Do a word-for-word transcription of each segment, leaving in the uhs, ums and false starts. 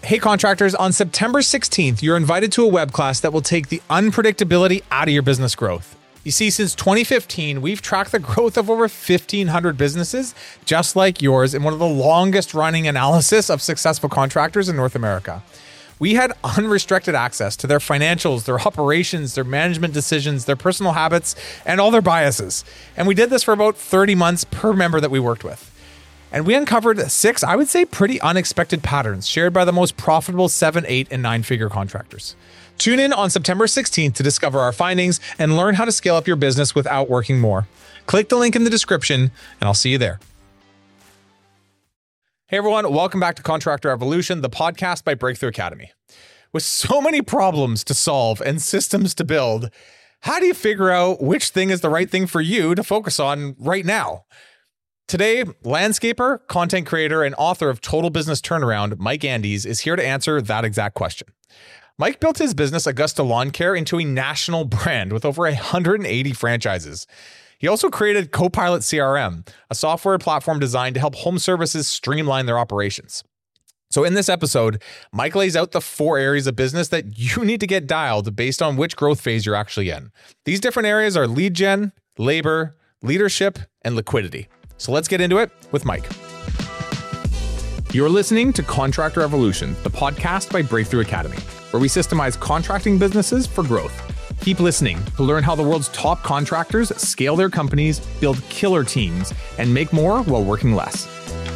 Hey contractors, on September sixteenth, you're invited to a web class that will take the unpredictability out of your business growth. You see, since twenty fifteen, we've tracked the growth of over fifteen hundred businesses, just like yours, in one of the longest running analysis of successful contractors in North America. We had unrestricted access to their financials, their operations, their management decisions, their personal habits, and all their biases. And we did this for about thirty months per member that we worked with. And we uncovered six, I would say, pretty unexpected patterns shared by the most profitable seven, eight, and nine-figure contractors. Tune in on September sixteenth to discover our findings and learn how to scale up your business without working more. Click the link in the description, and I'll see you there. Hey everyone, welcome back to Contractor Evolution, the podcast by Breakthrough Academy. With so many problems to solve and systems to build, how do you figure out which thing is the right thing for you to focus on right now? Today, landscaper, content creator, and author of Total Business Turnaround, Mike Andes, is here to answer that exact question. Mike built his business Augusta Lawn Care into a national brand with over one hundred eighty franchises. He also created Copilot C R M, a software platform designed to help home services streamline their operations. So in this episode, Mike lays out the four areas of business that you need to get dialed based on which growth phase you're actually in. These different areas are lead gen, labor, leadership, and liquidity. So let's get into it with Mike. You're listening to Contractor Evolution, the podcast by Breakthrough Academy, where we systemize contracting businesses for growth. Keep listening to learn how the world's top contractors scale their companies, build killer teams, and make more while working less.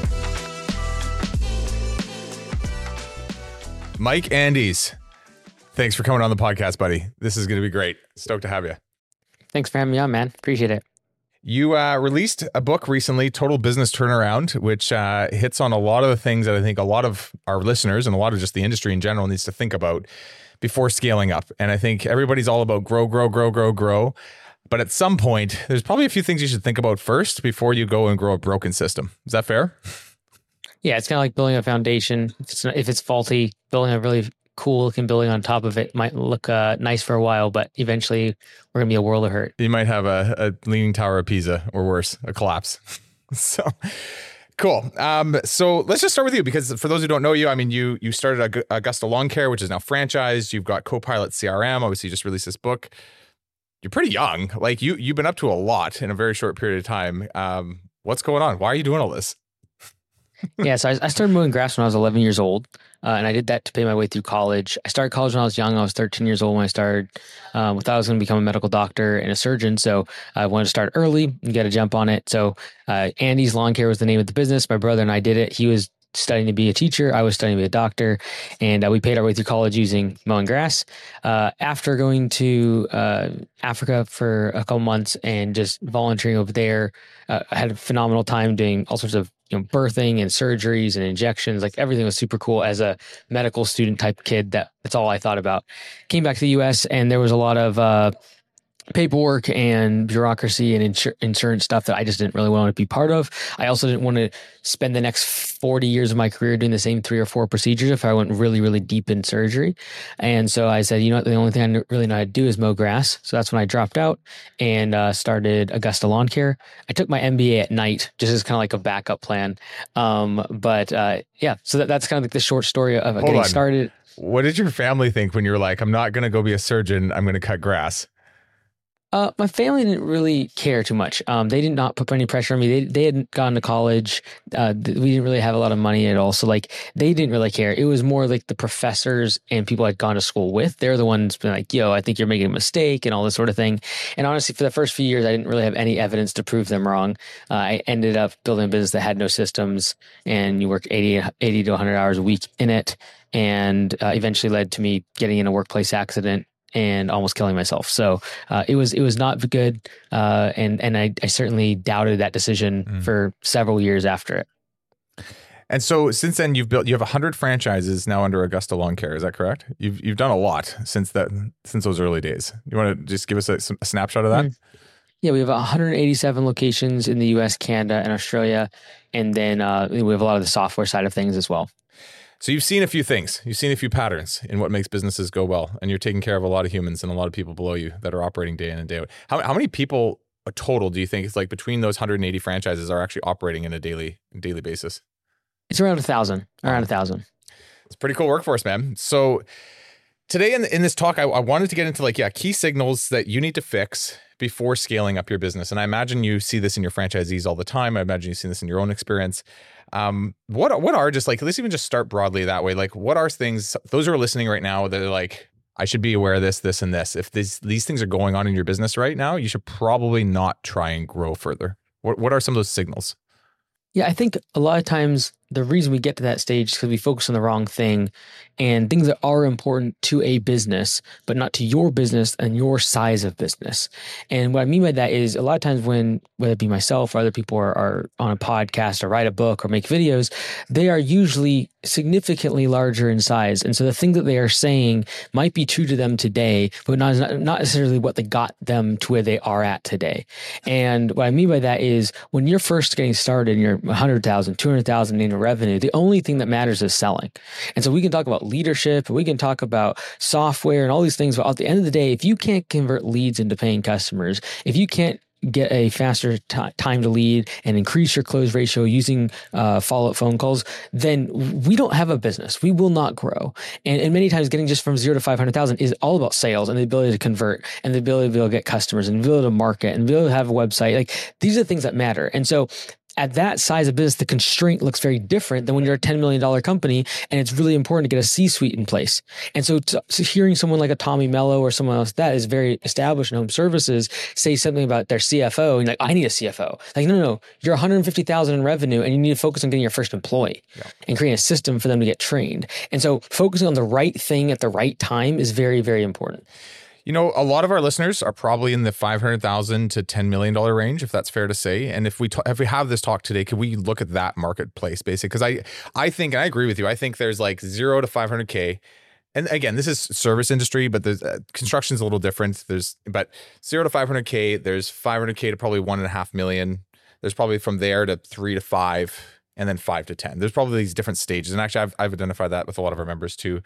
Mike Andes, thanks for coming on the podcast, buddy. This is going to be great. Stoked to have you. Thanks for having me on, man. Appreciate it. You uh, released a book recently, Total Business Turnaround, which uh, hits on a lot of the things that I think a lot of our listeners and a lot of just the industry in general needs to think about before scaling up. And I think everybody's all about grow, grow, grow, grow, grow. But at some point, there's probably a few things you should think about first before you go and grow a broken system. Is that fair? Yeah, it's kind of like building a foundation. If it's, if it's faulty, building a really cool looking building on top of it might look uh, nice for a while, but eventually we're going to be a world of hurt. You might have a, a leaning tower of Pisa or worse, a collapse. So cool. Um, so let's just start with you, because for those who don't know you, I mean, you you started Augusta Lawn Care, which is now franchised. You've got Copilot C R M. Obviously, you just released this book. You're pretty young. Like you, you've been up to a lot in a very short period of time. Um, what's going on? Why are you doing all this? Yeah, so I, I started mowing grass when I was eleven years old, uh, and I did that to pay my way through college. I started college when I was young. I was thirteen years old when I started. Um, I thought I was going to become a medical doctor and a surgeon, so I wanted to start early and get a jump on it. So uh, Andes Lawn Care was the name of the business. My brother and I did it. He was studying to be a teacher. I was studying to be a doctor, and uh, we paid our way through college using mowing grass. Uh, after going to uh, Africa for a couple months and just volunteering over there, uh, I had a phenomenal time doing all sorts of you know, birthing and surgeries and injections. Like everything was super cool. As a medical student type kid, that that's all I thought about. Came back to the U S and there was a lot of uh, paperwork and bureaucracy and insur- insurance stuff that I just didn't really want to be part of. I also didn't want to spend the next forty years of my career doing the same three or four procedures if I went really, really deep in surgery. And so I said, you know what, the only thing I really know how to do is mow grass. So that's when I dropped out and uh, started Augusta Lawn Care. I took my M B A at night, just as kind of like a backup plan. Um, but uh, yeah, so that, that's kind of like the short story of Hold getting on. started. What did your family think when you were like, I'm not going to go be a surgeon, I'm going to cut grass? Uh, my family didn't really care too much. Um, they did not put any pressure on me. They they hadn't gone to college. Uh, th- we didn't really have a lot of money at all. So like they didn't really care. It was more like the professors and people I'd gone to school with. They're the ones being like, yo, I think you're making a mistake and all this sort of thing. And honestly, for the first few years, I didn't really have any evidence to prove them wrong. Uh, I ended up building a business that had no systems, and you worked eighty, eighty to one hundred hours a week in it, and uh, eventually led to me getting in a workplace accident and almost killing myself. So uh, it was it was not good, uh, and and I, I certainly doubted that decision mm. for several years after it. And so since then, you've built you have a hundred franchises now under Augusta Lawn Care. Is that correct? You've you've done a lot since that since those early days. You want to just give us a, a snapshot of that? Mm. Yeah, we have one hundred eighty-seven locations in the U S, Canada, and Australia, and then uh, we have a lot of the software side of things as well. So you've seen a few things, you've seen a few patterns in what makes businesses go well, and you're taking care of a lot of humans and a lot of people below you that are operating day in and day out. How, how many people total do you think it's like between those one hundred eighty franchises are actually operating in a daily daily basis? It's around a thousand, around a thousand. It's pretty cool workforce, man. So today in, in this talk, I, I wanted to get into like, yeah, key signals that you need to fix before scaling up your business. And I imagine you see this in your franchisees all the time. I imagine you've seen this in your own experience. Um, what, what are just like, let's even just start broadly that way. Like what are things, those who are listening right now that are like, I should be aware of this, this, and this. If these, these things are going on in your business right now, you should probably not try and grow further. What, what are some of those signals? Yeah, I think a lot of times the reason we get to that stage is because we focus on the wrong thing and things that are important to a business, but not to your business and your size of business. And what I mean by that is a lot of times when, whether it be myself or other people are, are on a podcast or write a book or make videos, they are usually significantly larger in size. And so the thing that they are saying might be true to them today, but not, not necessarily what they got them to where they are at today. And what I mean by that is when you're first getting started and you're one hundred thousand, two hundred thousand in revenue, the only thing that matters is selling. And so we can talk about leadership, we can talk about software and all these things, but at the end of the day, if you can't convert leads into paying customers, if you can't get a faster t- time to lead and increase your close ratio using uh, follow-up phone calls, then we don't have a business. We will not grow. And, and many times getting just from zero to five hundred thousand is all about sales and the ability to convert and the ability to be able to get customers and the ability to market and be able to have a website. Like these are the things that matter. And so at that size of business, the constraint looks very different than when you're a ten million dollars company, and it's really important to get a C-suite in place. And so, to, so hearing someone like a Tommy Mello or someone else that is very established in home services say something about their C F O, and you're like, I need a C F O. Like, no, no, no, you're one hundred fifty thousand in revenue, and you need to focus on getting your first employee yeah. and creating a system for them to get trained. And so focusing on the right thing at the right time is very, very important. You know, a lot of our listeners are probably in the five hundred thousand to ten million dollars range, if that's fair to say. And if we t- if we have this talk today, could we look at that marketplace basically? Because I I think, and I agree with you, I think there's like zero to five hundred K. And again, this is service industry, but there's uh, construction is a little different. There's but zero to five hundred K. There's five hundred K to probably one and a half million. There's probably from there to three to five, and then five to ten. There's probably these different stages. And actually, I've I've identified that with a lot of our members too.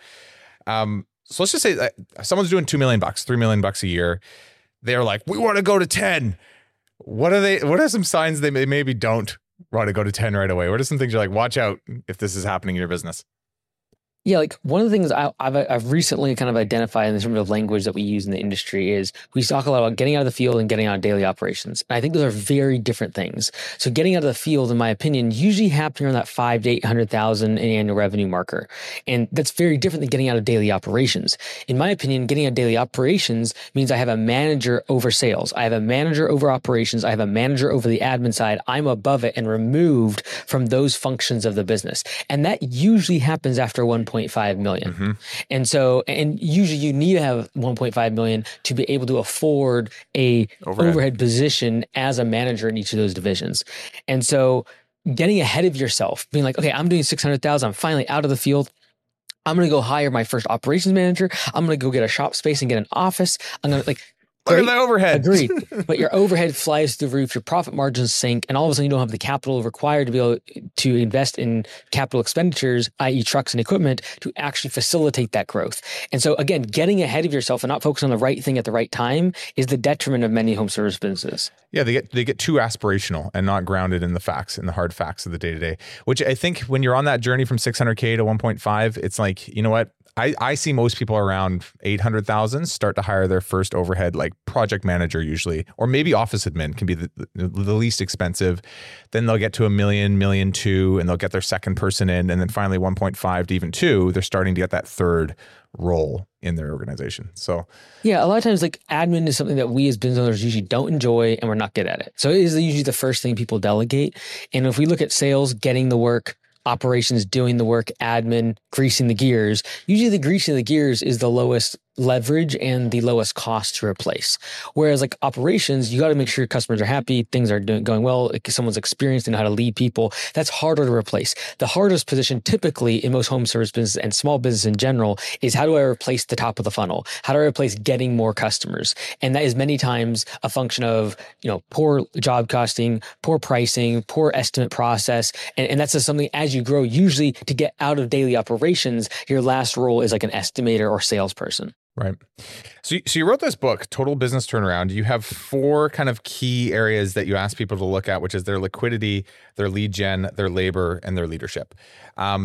Um, So let's just say that someone's doing two million bucks, three million bucks a year. They're like, we want to go to ten. What are they? What are some signs they may, maybe don't want to go to ten right away? What are some things you're like, watch out if this is happening in your business? Yeah, like one of the things I, I've I've recently kind of identified in terms of language that we use in the industry is we talk a lot about getting out of the field and getting out of daily operations. And I think those are very different things. So getting out of the field, in my opinion, usually happening around that five to eight hundred thousand in annual revenue marker, and that's very different than getting out of daily operations. In my opinion, getting out of daily operations means I have a manager over sales, I have a manager over operations, I have a manager over the admin side. I'm above it and removed from those functions of the business, and that usually happens after one point five million. Mm-hmm. And so, and usually you need to have one point five million to be able to afford a overhead. overhead position as a manager in each of those divisions. And so getting ahead of yourself, being like, okay, I'm doing six hundred thousand. I'm finally out of the field. I'm going to go hire my first operations manager. I'm going to go get a shop space and get an office. I'm going to like, Look at the overhead. Agreed. But your overhead flies through the roof, your profit margins sink, and all of a sudden you don't have the capital required to be able to invest in capital expenditures, that is trucks and equipment, to actually facilitate that growth. And so again, getting ahead of yourself and not focusing on the right thing at the right time is the detriment of many home service businesses. Yeah, they get they get too aspirational and not grounded in the facts, in the hard facts of the day-to-day, which I think when you're on that journey from six hundred K to one point five, it's like, you know what? I, I see most people around eight hundred thousand start to hire their first overhead, like project manager usually, or maybe office admin can be the, the, the least expensive. Then they'll get to a million, million two, and they'll get their second person in. And then finally one point five to even two, they're starting to get that third role in their organization. So yeah, a lot of times like admin is something that we as business owners usually don't enjoy and we're not good at it. So it is usually the first thing people delegate. And if we look at sales, getting the work, operations, doing the work, admin, greasing the gears, usually the greasing the gears is the lowest leverage and the lowest cost to replace. Whereas like operations, you got to make sure your customers are happy, things are doing, going well, like someone's experienced in how to lead people. That's harder to replace. The hardest position typically in most home service business and small business in general is how do I replace the top of the funnel? How do I replace getting more customers? And that is many times a function of, you know, poor job costing, poor pricing, poor estimate process. And, and that's just something as you grow, usually to get out of daily operations, your last role is like an estimator or salesperson. Right. So, so you wrote this book, Total Business Turnaround. You have four kind of key areas that you ask people to look at, which is their liquidity, their lead gen, their labor, and their leadership. Um,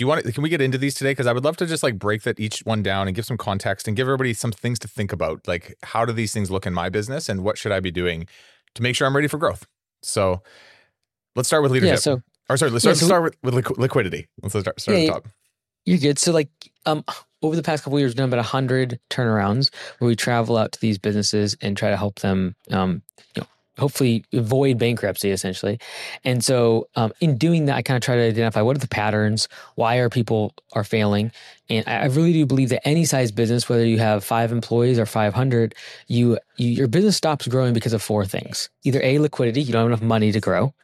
you want to, can we get into these today? Because I would love to just like break that each one down and give some context and give everybody some things to think about. Like, how do these things look in my business and what should I be doing to make sure I'm ready for growth? So let's start with leadership. Yeah, so, or sorry, let's yeah, start, so start with, with liqu- liquidity. Let's start, start yeah, at the top. You're good. So like um, over the past couple of years, we've done about one hundred turnarounds where we travel out to these businesses and try to help them, um, you know, hopefully avoid bankruptcy essentially. And so um, in doing that, I kind of try to identify what are the patterns, why are people are failing. And I really do believe that any size business, whether you have five employees or five hundred, you, you your business stops growing because of four things. Either A, liquidity, you don't have enough money to grow.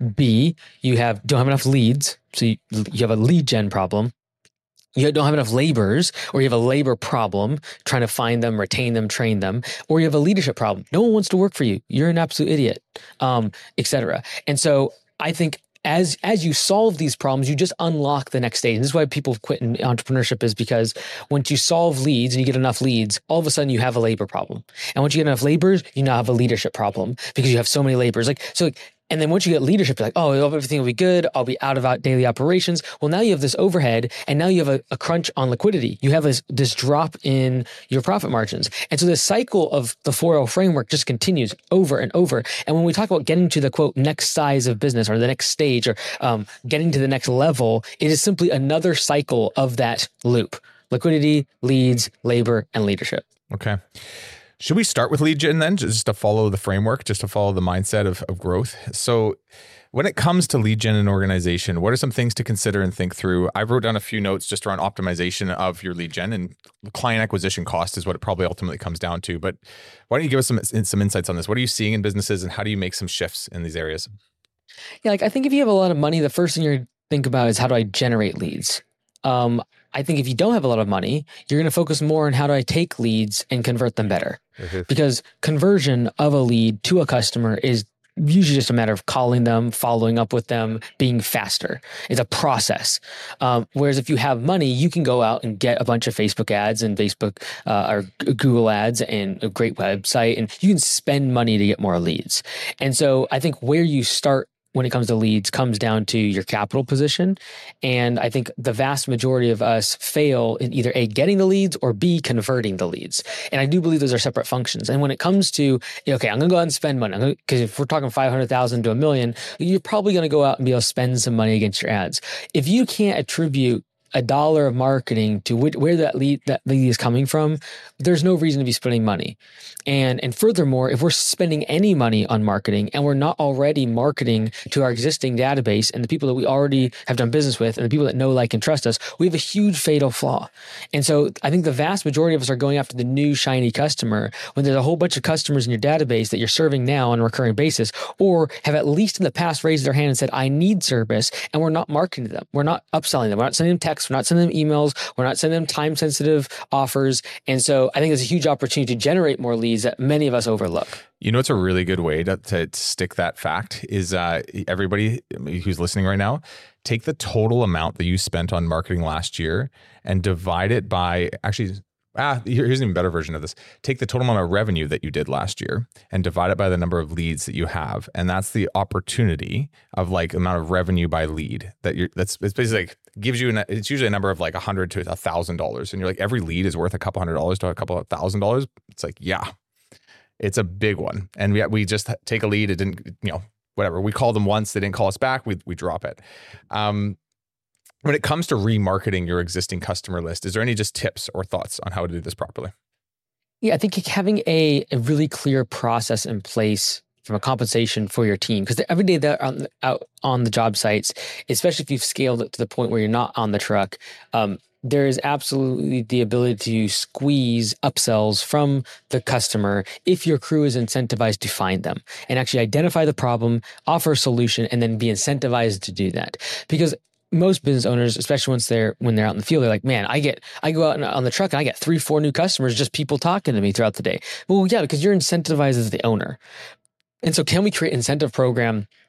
B, you have don't have enough leads. So you, you have a lead gen problem. You don't have enough laborers, or you have a labor problem trying to find them, retain them, train them, or you have a leadership problem. No one wants to work for you. You're an absolute idiot, um, et cetera. And so I think as as you solve these problems, you just unlock the next stage. And this is why people quit in entrepreneurship, is because once you solve leads and you get enough leads, all of a sudden you have a labor problem. And once you get enough laborers, you now have a leadership problem because you have so many laborers. Like so. And then once you get leadership, you're like, oh, everything will be good. I'll be out of out daily operations. Well, now you have this overhead and now you have a, a crunch on liquidity. You have this, this drop in your profit margins. And so this cycle of the four L framework just continues over and over. And when we talk about getting to the quote next size of business or the next stage or um, getting to the next level, it is simply another cycle of that loop. Liquidity, leads, labor, and leadership. Okay. Should we start with lead gen then, just to follow the framework, just to follow the mindset of, of growth? So when it comes to lead gen in an organization, what are some things to consider and think through? I wrote down a few notes just around optimization of your lead gen, and client acquisition cost is what it probably ultimately comes down to. But why don't you give us some, some insights on this? What are you seeing in businesses and how do you make some shifts in these areas? Yeah, like I think if you have a lot of money, the first thing you're think about is how do I generate leads? Um, I think if you don't have a lot of money, you're going to focus more on how do I take leads and convert them better. Mm-hmm. Because conversion of a lead to a customer is usually just a matter of calling them, following up with them, being faster. It's a process. Um, whereas if you have money, you can go out and get a bunch of Facebook ads and Facebook uh, or Google ads and a great website, and you can spend money to get more leads. And so I think where you start when it comes to leads comes down to your capital position. And I think the vast majority of us fail in either A, getting the leads, or B, converting the leads. And I do believe those are separate functions. And when it comes to, okay, I'm going to go out and spend money, because if we're talking five hundred thousand to a million, you're probably going to go out and be able to spend some money against your ads. If you can't attribute a dollar of marketing to which, where that lead that lead is coming from, there's no reason to be spending money. And and furthermore, if we're spending any money on marketing and we're not already marketing to our existing database and the people that we already have done business with and the people that know, like, and trust us, we have a huge fatal flaw. And so I think the vast majority of us are going after the new shiny customer when there's a whole bunch of customers in your database that you're serving now on a recurring basis, or have at least in the past raised their hand and said, I need service, and we're not marketing to them. We're not upselling them. We're not sending them texts. We're not sending them emails. We're not sending them time-sensitive offers. And so I think there's a huge opportunity to generate more leads that many of us overlook. You know, it's a really good way to, to stick that fact is uh, everybody who's listening right now, take the total amount that you spent on marketing last year and divide it by, actually, ah, here's an even better version of this. Take the total amount of revenue that you did last year and divide it by the number of leads that you have. And that's the opportunity of like amount of revenue by lead that you're, that's, it's basically like, gives you, an, it's usually a number of like a hundred to a thousand dollars. And you're like, every lead is worth a couple hundred dollars to a couple of thousand dollars. It's like, yeah, it's a big one. And we, we just take a lead. It didn't, you know, whatever. We called them once. They didn't call us back. We, we drop it. Um, when it comes to remarketing your existing customer list, is there any just tips or thoughts on how to do this properly? Yeah, I think having a, a really clear process in place from a compensation for your team, because every day they're on, out on the job sites, especially if you've scaled it to the point where you're not on the truck, um, there is absolutely the ability to squeeze upsells from the customer if your crew is incentivized to find them and actually identify the problem, offer a solution, and then be incentivized to do that. Because most business owners, especially once they're when they're out in the field, they're like, man, I get I go out on the truck and I get three, four new customers, just people talking to me throughout the day. Well, yeah, because you're incentivized as the owner. And so can we create an incentive program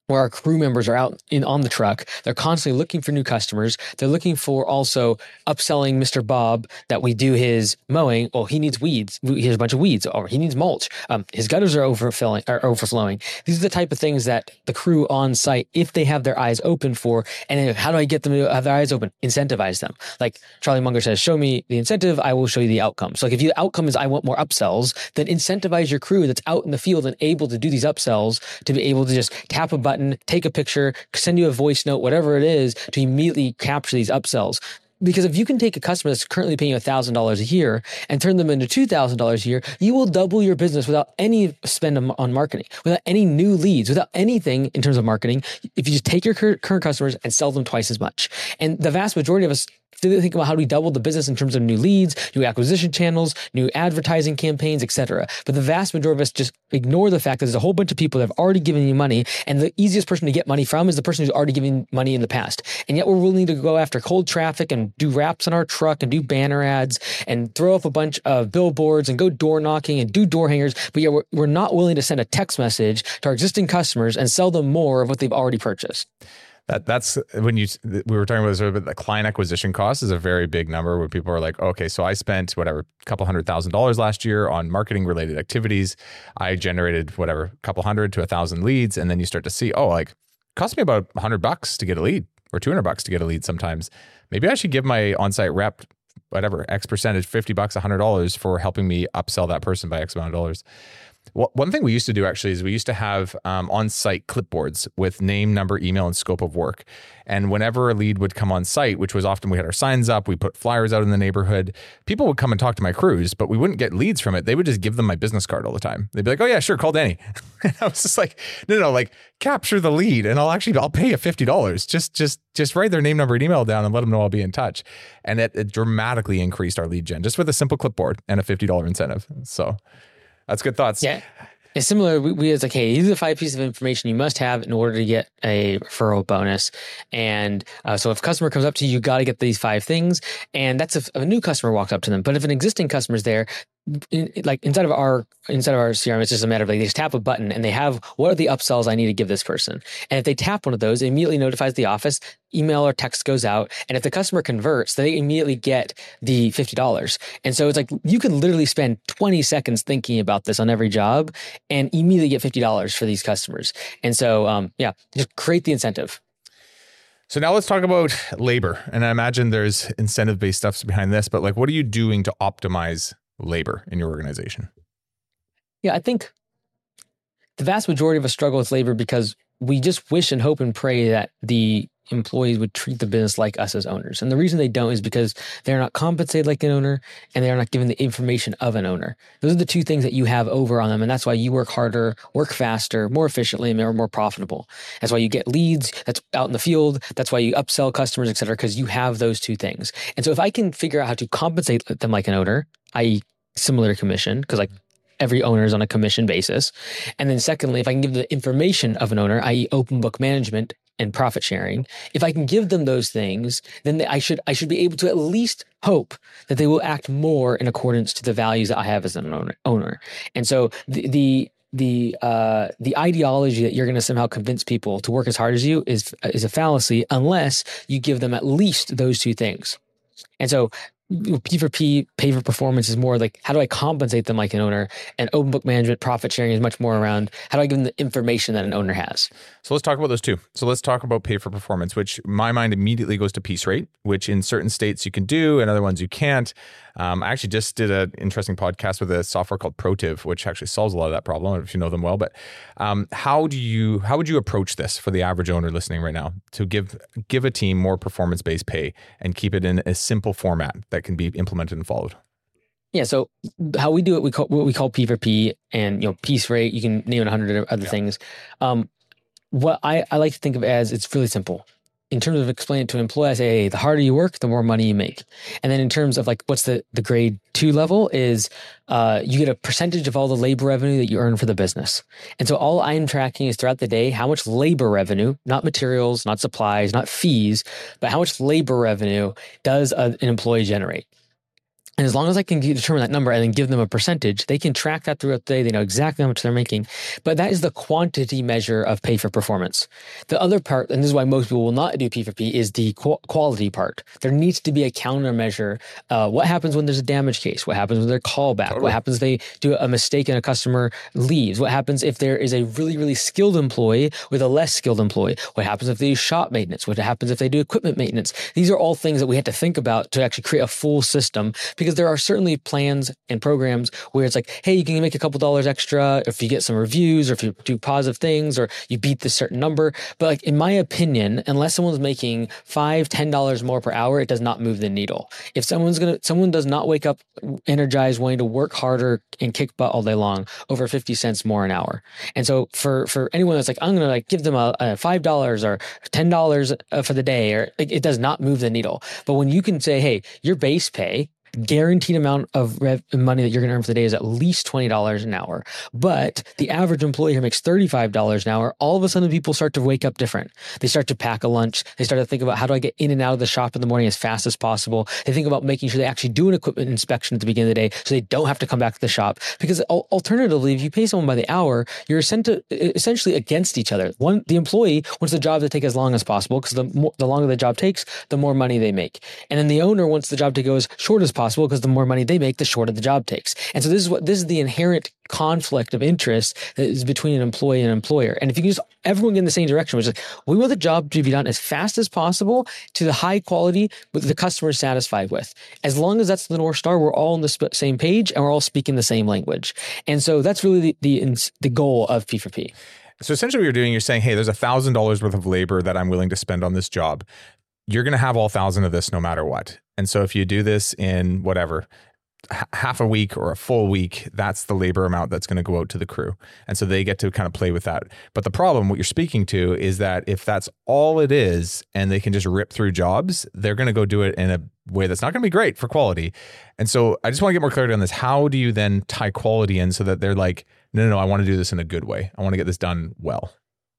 where our crew members are out in on the truck. They're constantly looking for new customers. They're looking for also upselling Mister Bob that we do his mowing. Well, he needs weeds. He has a bunch of weeds, or he needs mulch. Um, his gutters are overfilling, are overflowing. These are the type of things that the crew on site, if they have their eyes open for, and then how do I get them to have their eyes open? Incentivize them. Like Charlie Munger says, show me the incentive, I will show you the outcome. So like if the outcome is I want more upsells, then incentivize your crew that's out in the field and able to do these upsells to be able to just tap a button, take a picture, send you a voice note, whatever it is, to immediately capture these upsells. Because if you can take a customer that's currently paying one thousand dollars a year and turn them into two thousand dollars a year, you will double your business without any spend on marketing, without any new leads, without anything in terms of marketing. If you just take your current customers and sell them twice as much. And the vast majority of us think about how do we double the business in terms of new leads, new acquisition channels, new advertising campaigns, et cetera. But the vast majority of us just ignore the fact that there's a whole bunch of people that have already given you money, and the easiest person to get money from is the person who's already given money in the past. And yet we're willing to go after cold traffic and do wraps on our truck and do banner ads and throw up a bunch of billboards and go door knocking and do door hangers. But yet we're, we're not willing to send a text message to our existing customers and sell them more of what they've already purchased. That that's when you we were talking about this earlier, but the client acquisition cost is a very big number where people are like, okay, so I spent whatever, a couple hundred thousand dollars last year on marketing related activities. I generated whatever, a couple hundred to a thousand leads. And then you start to see, oh, like it cost me about a hundred bucks to get a lead or two hundred bucks to get a lead sometimes. Maybe I should give my on-site rep, whatever, X percentage, fifty bucks, a hundred dollars for helping me upsell that person by X amount of dollars. Well, one thing we used to do actually is we used to have um, on-site clipboards with name, number, email, and scope of work. And whenever a lead would come on site, which was often we had our signs up, we put flyers out in the neighborhood, people would come and talk to my crews, but we wouldn't get leads from it. They would just give them my business card all the time. They'd be like, oh yeah, sure, call Danny. And I was just like, no, no, no, like capture the lead and I'll actually, I'll pay you fifty dollars. Just, just, just write their name, number, and email down and let them know I'll be in touch. And it, it dramatically increased our lead gen just with a simple clipboard and a fifty dollars incentive. So that's good thoughts. Yeah. It's similar. We, we was like, hey, these are the five pieces of information you must have in order to get a referral bonus. And uh, so if a customer comes up to you, you got to get these five things. And that's if a new customer walks up to them. But if an existing customer is there, in, like inside of our inside of our C R M, it's just a matter of like they just tap a button and they have what are the upsells I need to give this person. And if they tap one of those, it immediately notifies the office, email or text goes out. And if the customer converts, they immediately get the fifty dollars. And so it's like you can literally spend twenty seconds thinking about this on every job and immediately get fifty dollars for these customers. And so, um, yeah, just create the incentive. So now let's talk about labor. And I imagine there's incentive-based stuff behind this, but like, what are you doing to optimize labor in your organization? Yeah, I think the vast majority of us struggle with labor because we just wish and hope and pray that the employees would treat the business like us as owners. And the reason they don't is because they're not compensated like an owner and they're not given the information of an owner. Those are the two things that you have over on them. And that's why you work harder, work faster, more efficiently, and more, more profitable. That's why you get leads that's out in the field. That's why you upsell customers, et cetera, because you have those two things. And so if I can figure out how to compensate them like an owner, that is similar to commission, because like every owner is on a commission basis. And then secondly, if I can give the information of an owner, that is open book management and profit sharing, if I can give them those things, then they, I should I should be able to at least hope that they will act more in accordance to the values that I have as an owner. owner. And so the the the uh, the ideology that you're going to somehow convince people to work as hard as you is is a fallacy unless you give them at least those two things. And so P for P, pay for performance is more like, how do I compensate them like an owner? And open book management, profit sharing is much more around, how do I give them the information that an owner has? So let's talk about those two. So let's talk about pay for performance, which my mind immediately goes to piece rate, which in certain states you can do and other ones you can't. Um, I actually just did an interesting podcast with a software called Protiv, which actually solves a lot of that problem. I don't know if you know them well, but um, how do you, how would you approach this for the average owner listening right now to give, give a team more performance-based pay and keep it in a simple format that can be implemented and followed? Yeah. So how we do it, we call what we call P for P, and you know, piece rate. You can name a hundred other yeah. things. Um, what I, I like to think of as it's really simple. In terms of explaining it to an employee, I say, hey, the harder you work, the more money you make. And then in terms of like what's the the grade two level is uh, you get a percentage of all the labor revenue that you earn for the business. And so all I'm tracking is throughout the day how much labor revenue, not materials, not supplies, not fees, but how much labor revenue does a, an employee generate. And as long as I can determine that number and then give them a percentage, they can track that throughout the day. They know exactly how much they're making. But that is the quantity measure of pay for performance. The other part, and this is why most people will not do P for P, is the qu- quality part. There needs to be a countermeasure. Uh, what happens when there's a damage case? What happens when they're callback? Totally. What happens if they do a mistake and a customer leaves? What happens if there is a really, really skilled employee with a less skilled employee? What happens if they do shop maintenance? What happens if they do equipment maintenance? These are all things that we have to think about to actually create a full system, because there are certainly plans and programs where it's like, hey, you can make a couple dollars extra if you get some reviews or if you do positive things or you beat this certain number. But like, in my opinion, unless someone's making five, ten dollars more per hour, it does not move the needle. If someone's gonna, someone does not wake up energized, wanting to work harder and kick butt all day long over fifty cents more an hour. And so for for anyone that's like, I'm gonna like give them a, a five dollars or ten dollars for the day, or it, it does not move the needle. But when you can say, hey, your base pay, guaranteed amount of rev- money that you're going to earn for the day is at least twenty dollars an hour. But the average employee here makes thirty-five dollars an hour. All of a sudden, people start to wake up different. They start to pack a lunch. They start to think about, how do I get in and out of the shop in the morning as fast as possible? They think about making sure they actually do an equipment inspection at the beginning of the day so they don't have to come back to the shop. Because alternatively, if you pay someone by the hour, you're essentially against each other. One, the employee wants the job to take as long as possible, because the more, the longer the job takes, the more money they make. And then the owner wants the job to go as short as possible, because the more money they make, the shorter the job takes. And so this is what this is the inherent conflict of interest that is between an employee and an employer. And if you can just everyone get in the same direction, which is like, we want the job to be done as fast as possible to the high quality that the customer is satisfied with. As long as that's the North Star, we're all on the sp- same page and we're all speaking the same language. And so that's really the the, the goal of P for P. So essentially what you're doing, you're saying, hey, there's one thousand dollars worth of labor that I'm willing to spend on this job. You're going to have all one thousand of this no matter what. And so if you do this in whatever, h- half a week or a full week, that's the labor amount that's going to go out to the crew. And so they get to kind of play with that. But the problem, what you're speaking to, is that if that's all it is and they can just rip through jobs, they're going to go do it in a way that's not going to be great for quality. And so I just want to get more clarity on this. How do you then tie quality in so that they're like, no, no, no, I want to do this in a good way. I want to get this done well.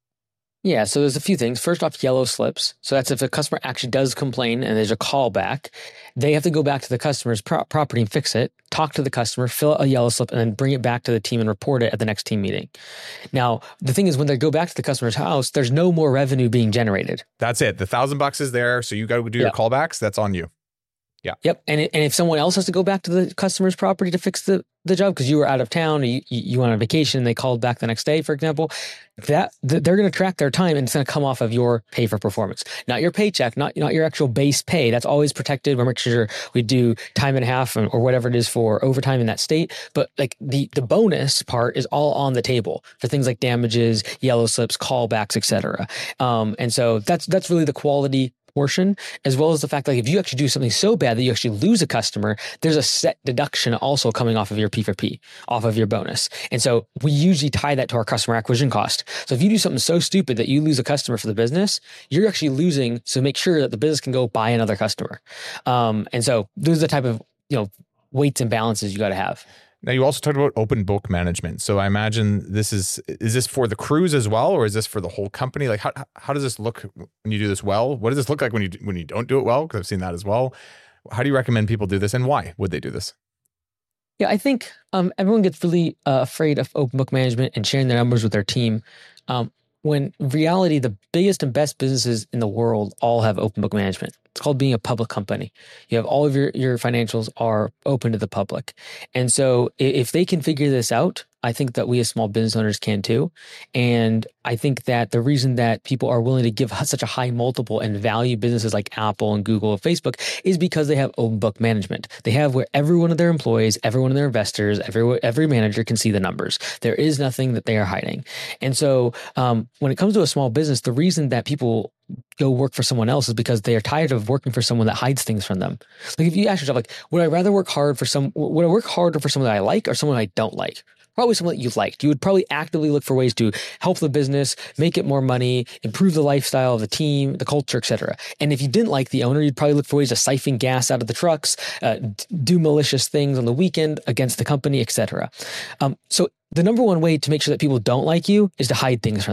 Yeah, so there's a few things. First off, yellow slips. So that's if a customer actually does complain and there's a callback, they have to go back to the customer's pro- property and fix it, talk to the customer, fill out a yellow slip, and then bring it back to the team and report it at the next team meeting. Now, the thing is, when they go back to the customer's house, there's no more revenue being generated. That's it. The thousand bucks is there. So you got to do yeah. your callbacks. That's on you. Yeah. Yep. And it, and if someone else has to go back to the customer's property to fix the, the job because you were out of town or you, you went on vacation and they called back the next day, for example, that they're going to track their time and it's going to come off of your pay for performance, not your paycheck, not, not your actual base pay. That's always protected. We're making sure we do time and a half or whatever it is for overtime in that state. But like the, the bonus part is all on the table for things like damages, yellow slips, callbacks, et cetera. Um, and so that's, that's really the quality portion, as well as the fact that like, if you actually do something so bad that you actually lose a customer, there's a set deduction also coming off of your P for P, off of your bonus. And so we usually tie that to our customer acquisition cost. So if you do something so stupid that you lose a customer for the business, you're actually losing. So make sure that the business can go buy another customer. Um, and so those are the type of, you know, weights and balances you got to have. Now, you also talked about open book management. So I imagine this is, is this for the crews as well, or is this for the whole company? Like how, how does this look when you do this well? What does this look like when you, when you don't do it well? Because I've seen that as well. How do you recommend people do this and why would they do this? Yeah, I think um, everyone gets really uh, afraid of open book management and sharing their numbers with their team. Um, when in reality, the biggest and best businesses in the world all have open book management. It's called being a public company. You have all of your, your financials are open to the public. And so if they can figure this out, I think that we as small business owners can too. And I think that the reason that people are willing to give such a high multiple and value businesses like Apple and Google and Facebook is because they have open book management. They have where every one of their employees, every one of their investors, every every manager can see the numbers. There is nothing that they are hiding. And so um, when it comes to a small business, the reason that people go work for someone else is because they are tired of working for someone that hides things from them. Like if you ask yourself, like, would I rather work hard for some, would I work harder for someone that I like or someone I don't like? Probably someone that you liked. You would probably actively look for ways to help the business, make it more money, improve the lifestyle of the team, the culture, et cetera. And if you didn't like the owner, you'd probably look for ways to siphon gas out of the trucks, uh, do malicious things on the weekend against the company, et cetera. Um, so the number one way to make sure that people don't like you is to hide things from them.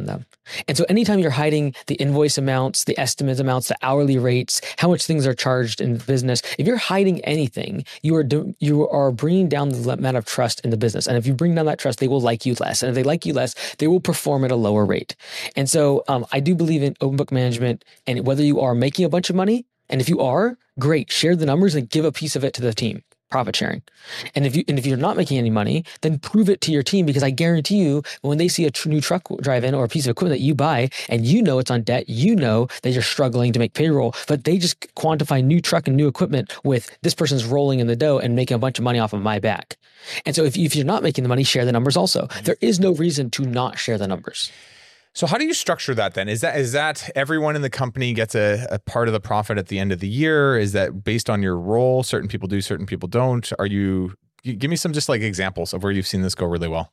And so anytime you're hiding the invoice amounts, the estimate amounts, the hourly rates, how much things are charged in the business, if you're hiding anything, you are do, you are bringing down the amount of trust in the business. And if you bring down that trust, they will like you less. And if they like you less, they will perform at a lower rate. And so um, I do believe in open book management, and whether you are making a bunch of money, and if you are, great, share the numbers and give a piece of it to the team. Profit sharing. And if you and if you're not making any money, then prove it to your team, because I guarantee you, when they see a tr- new truck drive in or a piece of equipment that you buy and you know it's on debt, you know that you're struggling to make payroll, but they just quantify new truck and new equipment with this person's rolling in the dough and making a bunch of money off of my back. And so if, you, if you're not making the money, share the numbers also. There is no reason to not share the numbers. So how do you structure that then? Is that is that everyone in the company gets a, a part of the profit at the end of the year? Is that based on your role? Certain people do, certain people don't. Are you, you give me some just like examples of where you've seen this go really well.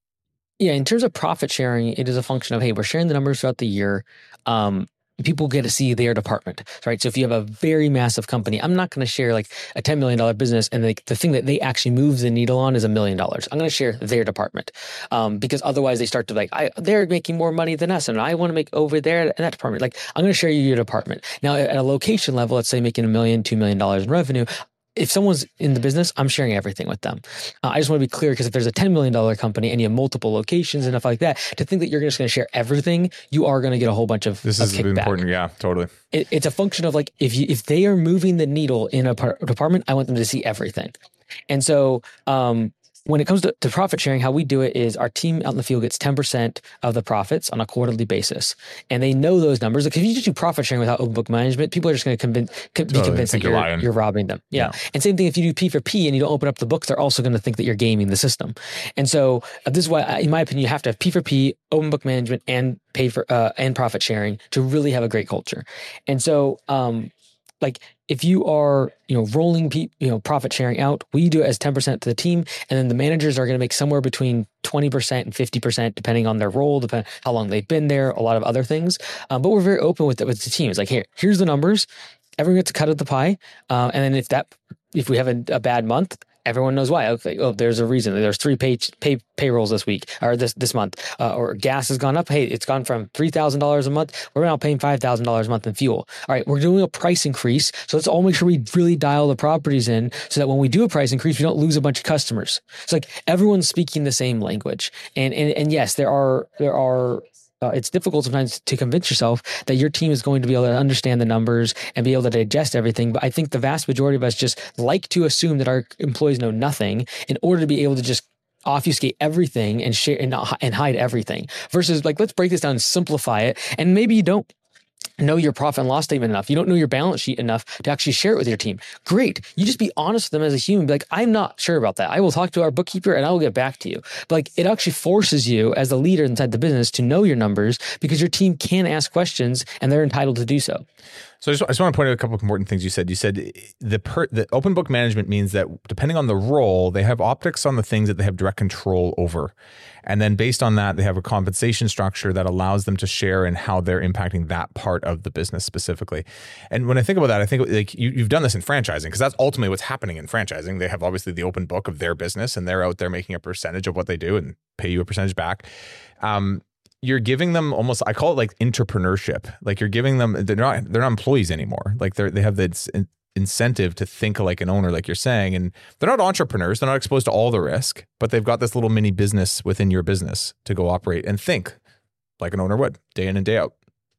Yeah, in terms of profit sharing, it is a function of, hey, we're sharing the numbers throughout the year. Um, people get to see their department, right? So if you have a very massive company, I'm not going to share like a ten million dollars business and the, the thing that they actually move the needle on is a million dollars. I'm going to share their department um, because otherwise they start to like, I, they're making more money than us and I want to make over there in that department. Like, I'm going to share you your department. Now at a location level, let's say making a million, two million dollars in revenue, if someone's in the business, I'm sharing everything with them. Uh, I just want to be clear, because if there's a ten million dollars company and you have multiple locations and stuff like that, to think that you're just going to share everything, you are going to get a whole bunch of This of is kickback. important. Yeah, totally. It, it's a function of like, if you if they are moving the needle in a par- department, I want them to see everything. And so um, when it comes to, to profit sharing, how we do it is our team out in the field gets ten percent of the profits on a quarterly basis. And they know those numbers. Like if you just do profit sharing without open book management, people are just going to convince, be Totally. convinced that Think you're you're, lying. you're robbing them. Yeah. Yeah. And same thing, if you do P for P and you don't open up the books, they're also going to think that you're gaming the system. And so uh, this is why, I- in my opinion, you have to have P for P, open book management, and pay for uh, and profit sharing to really have a great culture. And so, um, like if you are, you know, rolling, pe- you know, profit sharing out, we do it as ten percent to the team. And then the managers are going to make somewhere between twenty percent and fifty percent, depending on their role, depending how long they've been there, a lot of other things. Um, but we're very open with it with the team. It's like, here, here's the numbers. Everyone gets a cut of the pie. Uh, and then if that, if we have a, a bad month, everyone knows why. Okay, oh, there's a reason. There's three pay, pay payrolls this week or this this month. Uh, or gas has gone up. Hey, it's gone from three thousand dollars a month. We're now paying five thousand dollars a month in fuel. All right, we're doing a price increase. So let's all make sure we really dial the properties in so that when we do a price increase, we don't lose a bunch of customers. It's like everyone's speaking the same language. And and and yes, there are there are Uh, it's difficult sometimes to convince yourself that your team is going to be able to understand the numbers and be able to digest everything. But I think the vast majority of us just like to assume that our employees know nothing in order to be able to just obfuscate everything and share and, and hide everything, versus like, let's break this down and simplify it. And maybe you don't know your profit and loss statement enough. You don't know your balance sheet enough to actually share it with your team. Great. You just be honest with them as a human. Be like, I'm not sure about that. I will talk to our bookkeeper and I will get back to you. But like, it actually forces you as the leader inside the business to know your numbers, because your team can ask questions and they're entitled to do so. So I just, I just want to point out a couple of important things you said. You said the per, the open book management means that depending on the role, they have optics on the things that they have direct control over. And then based on that, they have a compensation structure that allows them to share in how they're impacting that part of the business specifically. And when I think about that, I think like you, you've done this in franchising, because that's ultimately what's happening in franchising. They have obviously the open book of their business and they're out there making a percentage of what they do and pay you a percentage back. Um, You're giving them almost, I call it like entrepreneurship. Like you're giving them, they're not, they're not employees anymore. Like they're, they have this incentive to think like an owner, like you're saying, and they're not entrepreneurs. They're not exposed to all the risk, but they've got this little mini business within your business to go operate and think like an owner would day in and day out.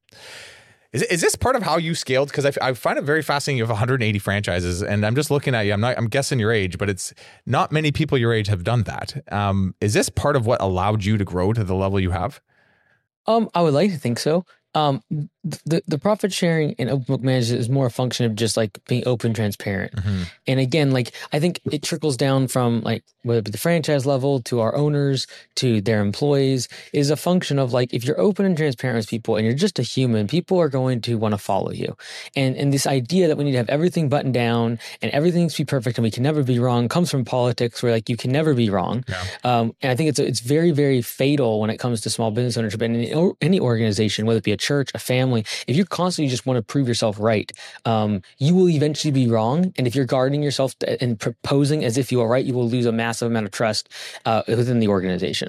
Is, is this part of how you scaled? Because I, I find it very fascinating. You have one hundred eighty franchises, and I'm just looking at you. I'm not. I'm guessing your age, but it's not many people your age have done that. Um, is this part of what allowed you to grow to the level you have? Um, I would like to think so. Um, the the profit sharing in open book management is more a function of just like being open, transparent. Mm-hmm. And again, like I think it trickles down from like whether it be the franchise level to our owners to their employees, is a function of like if you're open and transparent with people and you're just a human, people are going to want to follow you. And and this idea that we need to have everything buttoned down and everything needs to be perfect and we can never be wrong comes from politics, where like you can never be wrong. Yeah. Um, and I think it's it's very very fatal when it comes to small business ownership and in any organization, whether it be a church, a family. If you constantly just want to prove yourself right, um, you will eventually be wrong. And if you're guarding yourself and proposing as if you are right, you will lose a massive amount of trust uh, within the organization.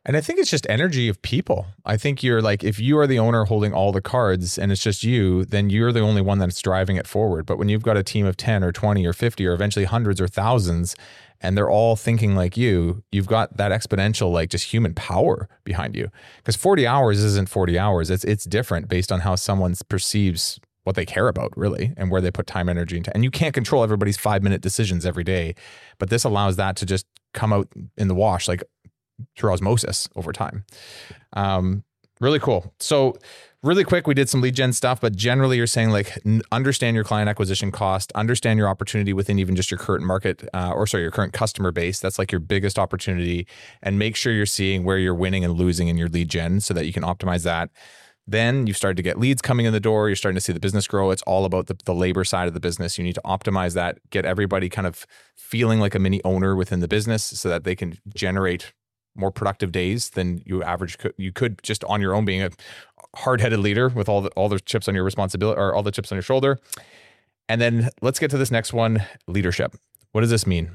And I think it's just energy of people. I think you're like, if you are the owner holding all the cards and it's just you, then you're the only one that's driving it forward. But when you've got a team of ten or twenty or fifty or eventually hundreds or thousands, and they're all thinking like you, you've got that exponential, like just human power behind you. Because forty hours isn't forty hours. It's it's different based on how someone perceives what they care about, really, and where they put time, energy into. And you can't control everybody's five minute decisions every day, but this allows that to just come out in the wash, like through osmosis over time. Um, really cool. So really quick, we did some lead gen stuff, but generally you're saying like n- understand your client acquisition cost, understand your opportunity within even just your current market, uh, or sorry, your current customer base. That's like your biggest opportunity, and make sure you're seeing where you're winning and losing in your lead gen so that you can optimize that. Then you've started to get leads coming in the door. You're starting to see the business grow. It's all about the, the labor side of the business. You need to optimize that, get everybody kind of feeling like a mini owner within the business so that they can generate more productive days than you average. You could just on your own, being a hard-headed leader with all the all the chips on your responsibility or all the chips on your shoulder. And then let's get to this next one, leadership. What does this mean?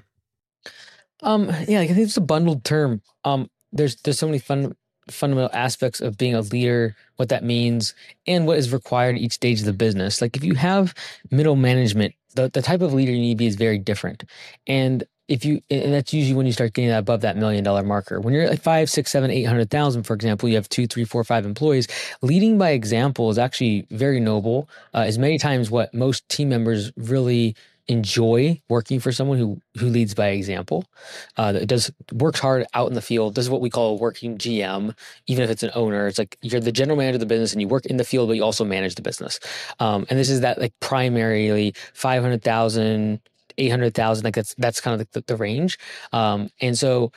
Um, yeah, I think it's a bundled term. Um, there's there's so many fun. fundamental aspects of being a leader, what that means, and what is required at each stage of the business. Like if you have middle management, the, the type of leader you need to be is very different. And if you, and that's usually when you start getting above that million dollar marker. When you're at like five, six, seven, eight hundred thousand, for example, you have two, three, four, five employees. Leading by example is actually very noble. Uh, is many times what most team members really enjoy, working for someone who who leads by example, uh, that does works hard out in the field. This is what we call a working G M. Even if it's an owner, it's like you're the general manager of the business and you work in the field, but you also manage the business. Um, and this is that like primarily five hundred thousand, eight hundred thousand, like that's that's kind of the, the range. Um, and so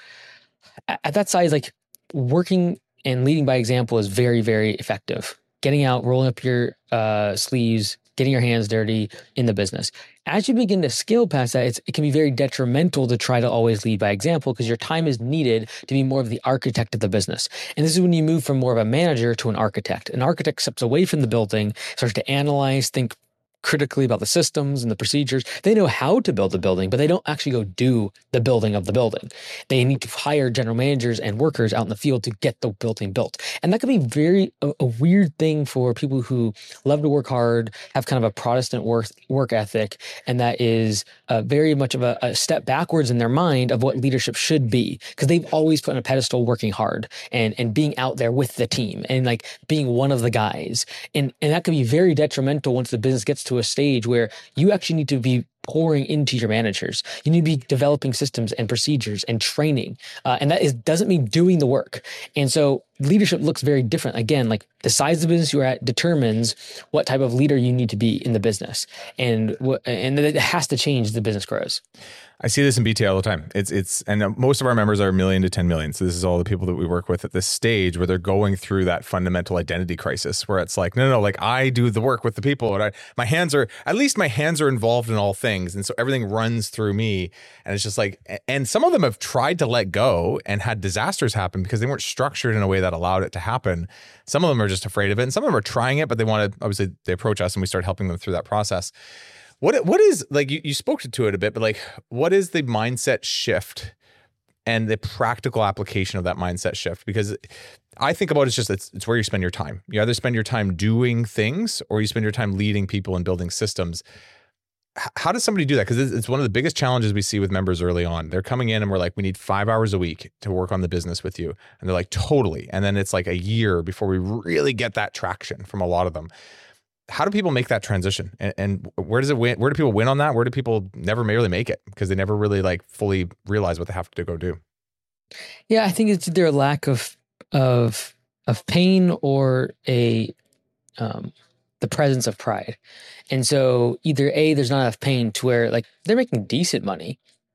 at, at that size, like working and leading by example is very, very effective. Getting out, rolling up your uh, sleeves, getting your hands dirty in the business. As you begin to scale past that, it's, it can be very detrimental to try to always lead by example because your time is needed to be more of the architect of the business. And this is when you move from more of a manager to an architect. An architect steps away from the building, starts to analyze, think critically about the systems and the procedures. They know how to build the building, but they don't actually go do the building of the building. They need to hire general managers and workers out in the field to get the building built. And that can be very a, a weird thing for people who love to work hard, have kind of a Protestant work, work ethic, and that is uh, very much of a, a step backwards in their mind of what leadership should be, because they've always put on a pedestal working hard and, and being out there with the team and like being one of the guys. And, and that can be very detrimental once the business gets to to a stage where you actually need to be pouring into your managers. You need to be developing systems and procedures and training. Uh, and that is doesn't mean doing the work. And so leadership looks very different. Again, like the size of the business you're at determines what type of leader you need to be in the business. And what, and it has to change as the business grows. I see this in B T all the time. It's, it's, and most of our members are a million to ten million. So this is all the people that we work with at this stage where they're going through that fundamental identity crisis where it's like, no, no, no, like I do the work with the people and I, my hands are, at least my hands are involved in all things. And so everything runs through me. And it's just like, and some of them have tried to let go and had disasters happen because they weren't structured in a way that allowed it to happen. Some of them are just afraid of it. And some of them are trying it, but they want to, obviously they approach us and we start helping them through that process. What what is, like, you, you spoke to it a bit, but like, what is the mindset shift and the practical application of that mindset shift? Because I think about it, it's just, it's, it's where you spend your time. You either spend your time doing things or you spend your time leading people and building systems. H- how does somebody do that? Because it's, it's one of the biggest challenges we see with members early on. They're coming in and we're like, we need five hours a week to work on the business with you. And they're like, totally. And then it's like a year before we really get that traction from a lot of them. How do people make that transition, and, and where does it win? Where do people win on that? Where do people never really make it because they never really like fully realize what they have to go do? Yeah, I think it's either a lack of of of pain or a um, the presence of pride. And so either A, there's not enough pain to where like they're making decent money,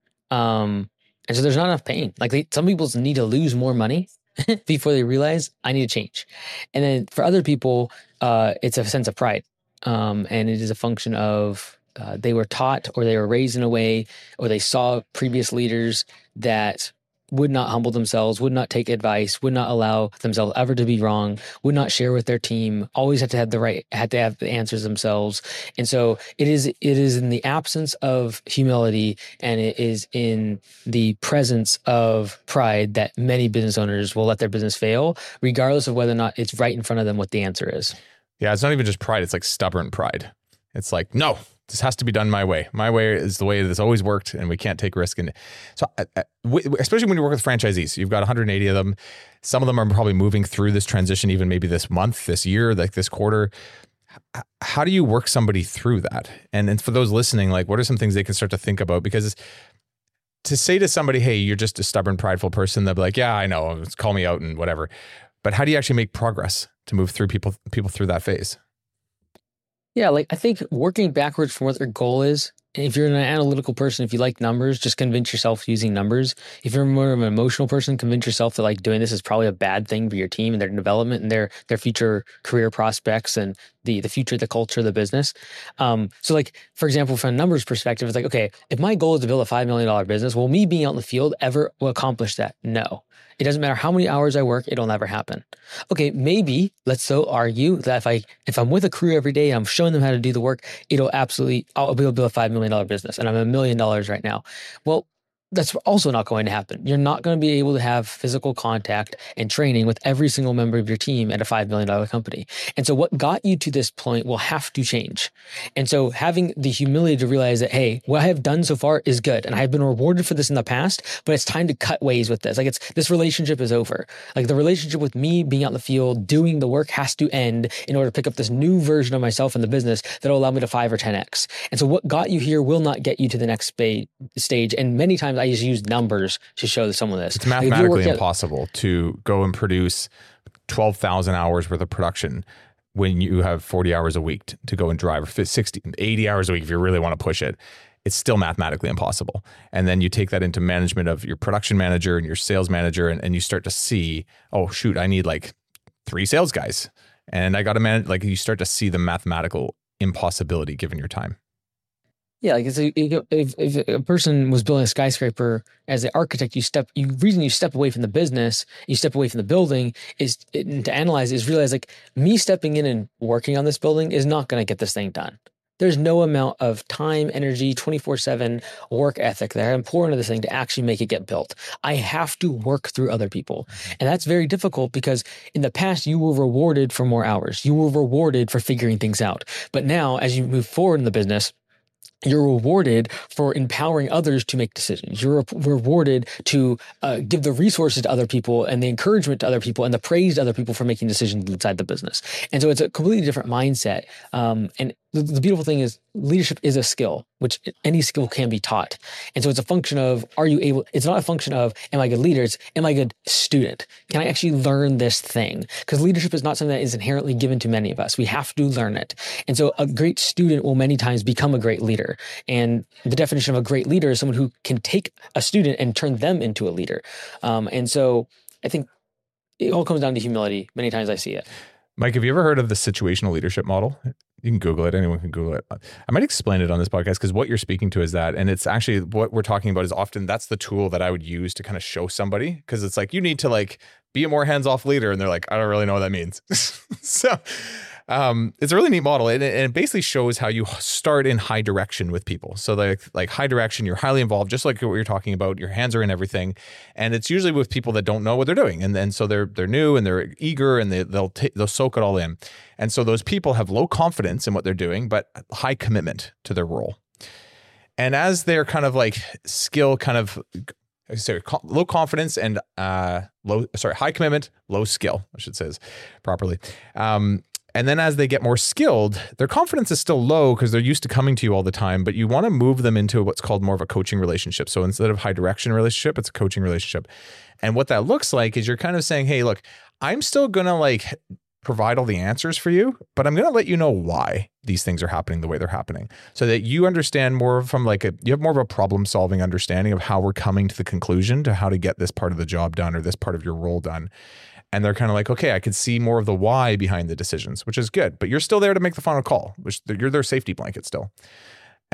um, and so there's not enough pain. Like they, some people need to lose more money before they realize I need to change. And then for other people, uh, it's a sense of pride. Um, and it is a function of uh, they were taught or they were raised in a way or they saw previous leaders that would not humble themselves, would not take advice, would not allow themselves ever to be wrong, would not share with their team, always had to have the right, had to have the answers themselves. And so it is, it is in the absence of humility and it is in the presence of pride that many business owners will let their business fail, regardless of whether or not it's right in front of them what the answer is. Yeah, it's not even just pride. It's like stubborn pride. It's like, no, this has to be done my way. My way is the way that's always worked, and we can't take risk. And so, uh, uh, w- especially when you work with franchisees, you've got one hundred eighty of them. Some of them are probably moving through this transition, even maybe this month, this year, like this quarter. H- how do you work somebody through that? And, and for those listening, like, what are some things they can start to think about? Because to say to somebody, hey, you're just a stubborn, prideful person, they'll be like, yeah, I know, call me out and whatever. But how do you actually make progress to move through people people through that phase? Yeah, like I think working backwards from what their goal is. If you're an analytical person, if you like numbers, just convince yourself using numbers. If you're more of an emotional person, convince yourself that like doing this is probably a bad thing for your team and their development and their their future career prospects and the the future, the culture, the business. Um, so like, for example, from a numbers perspective, it's like, okay, if my goal is to build a five million dollars business, will me being out in the field ever will accomplish that? No. It doesn't matter how many hours I work, it'll never happen. Okay, maybe let's so argue that if I if I'm with a crew every day and I'm showing them how to do the work, it'll absolutely I'll be able to build a five million dollars business, and I'm a million dollars right now. Well, that's also not going to happen. You're not going to be able to have physical contact and training with every single member of your team at a five million dollars company. And so what got you to this point will have to change. And so having the humility to realize that, hey, what I have done so far is good. And I've been rewarded for this in the past, but it's time to cut ways with this. Like it's, this relationship is over. Like the relationship with me being out in the field, doing the work has to end in order to pick up this new version of myself in the business that'll allow me to five or ten X. And so what got you here will not get you to the next spa- stage. And many times I just use numbers to show someone this. It's mathematically like impossible out- to go and produce twelve thousand hours worth of production when you have forty hours a week to, to go and drive, or sixty, eighty hours a week if you really want to push it. It's still mathematically impossible. And then you take that into management of your production manager and your sales manager, and, and you start to see, oh, shoot, I need like three sales guys. And I got to manage, like you start to see the mathematical impossibility given your time. Yeah, like it's a, if, if a person was building a skyscraper as an architect, you step, you reason you step away from the business, you step away from the building is to analyze is realize like me stepping in and working on this building is not going to get this thing done. There's no amount of time, energy, twenty-four seven work ethic that I'm pouring into this thing to actually make it get built. I have to work through other people. And that's very difficult because in the past, you were rewarded for more hours. You were rewarded for figuring things out. But now, as you move forward in the business, you're rewarded for empowering others to make decisions. You're re- rewarded to uh, give the resources to other people and the encouragement to other people and the praise to other people for making decisions inside the business. And so it's a completely different mindset. Um, and the, the beautiful thing is leadership is a skill, which any skill can be taught. And so it's a function of, are you able, it's not a function of, am I a good leader? It's, am I a good student? Can I actually learn this thing? Because leadership is not something that is inherently given to many of us. We have to learn it. And so a great student will many times become a great leader. And the definition of a great leader is someone who can take a student and turn them into a leader. Um, and so I think it all comes down to humility. Many times I see it. Mike, have you ever heard of the situational leadership model? You can Google it. Anyone can Google it. I might explain it on this podcast because what you're speaking to is that, and it's actually what we're talking about is often that's the tool that I would use to kind of show somebody, because it's like, you need to like be a more hands-off leader. And they're like, I don't really know what that means. So um, it's a really neat model. And it, and it basically shows how you start in high direction with people. So like, like high direction, you're highly involved, just like what you're talking about. Your hands are in everything. And it's usually with people that don't know what they're doing. And then so they're they're new and they're eager and they, they'll t- they'll soak it all in. And so those people have low confidence in what they're doing, but high commitment to their role. And as they're kind of like skill kind of, sorry, low confidence and uh, low, sorry, high commitment, low skill, I should say this properly. Um, and then as they get more skilled, their confidence is still low because they're used to coming to you all the time, but you want to move them into what's called more of a coaching relationship. So instead of high direction relationship, it's a coaching relationship. And what that looks like is you're kind of saying, hey, look, I'm still going to like provide all the answers for you, but I'm going to let you know why these things are happening the way they're happening so that you understand more from like a, you have more of a problem solving understanding of how we're coming to the conclusion to how to get this part of the job done or this part of your role done. And they're kind of like, okay, I could see more of the why behind the decisions, which is good, but you're still there to make the final call, which you're their safety blanket still.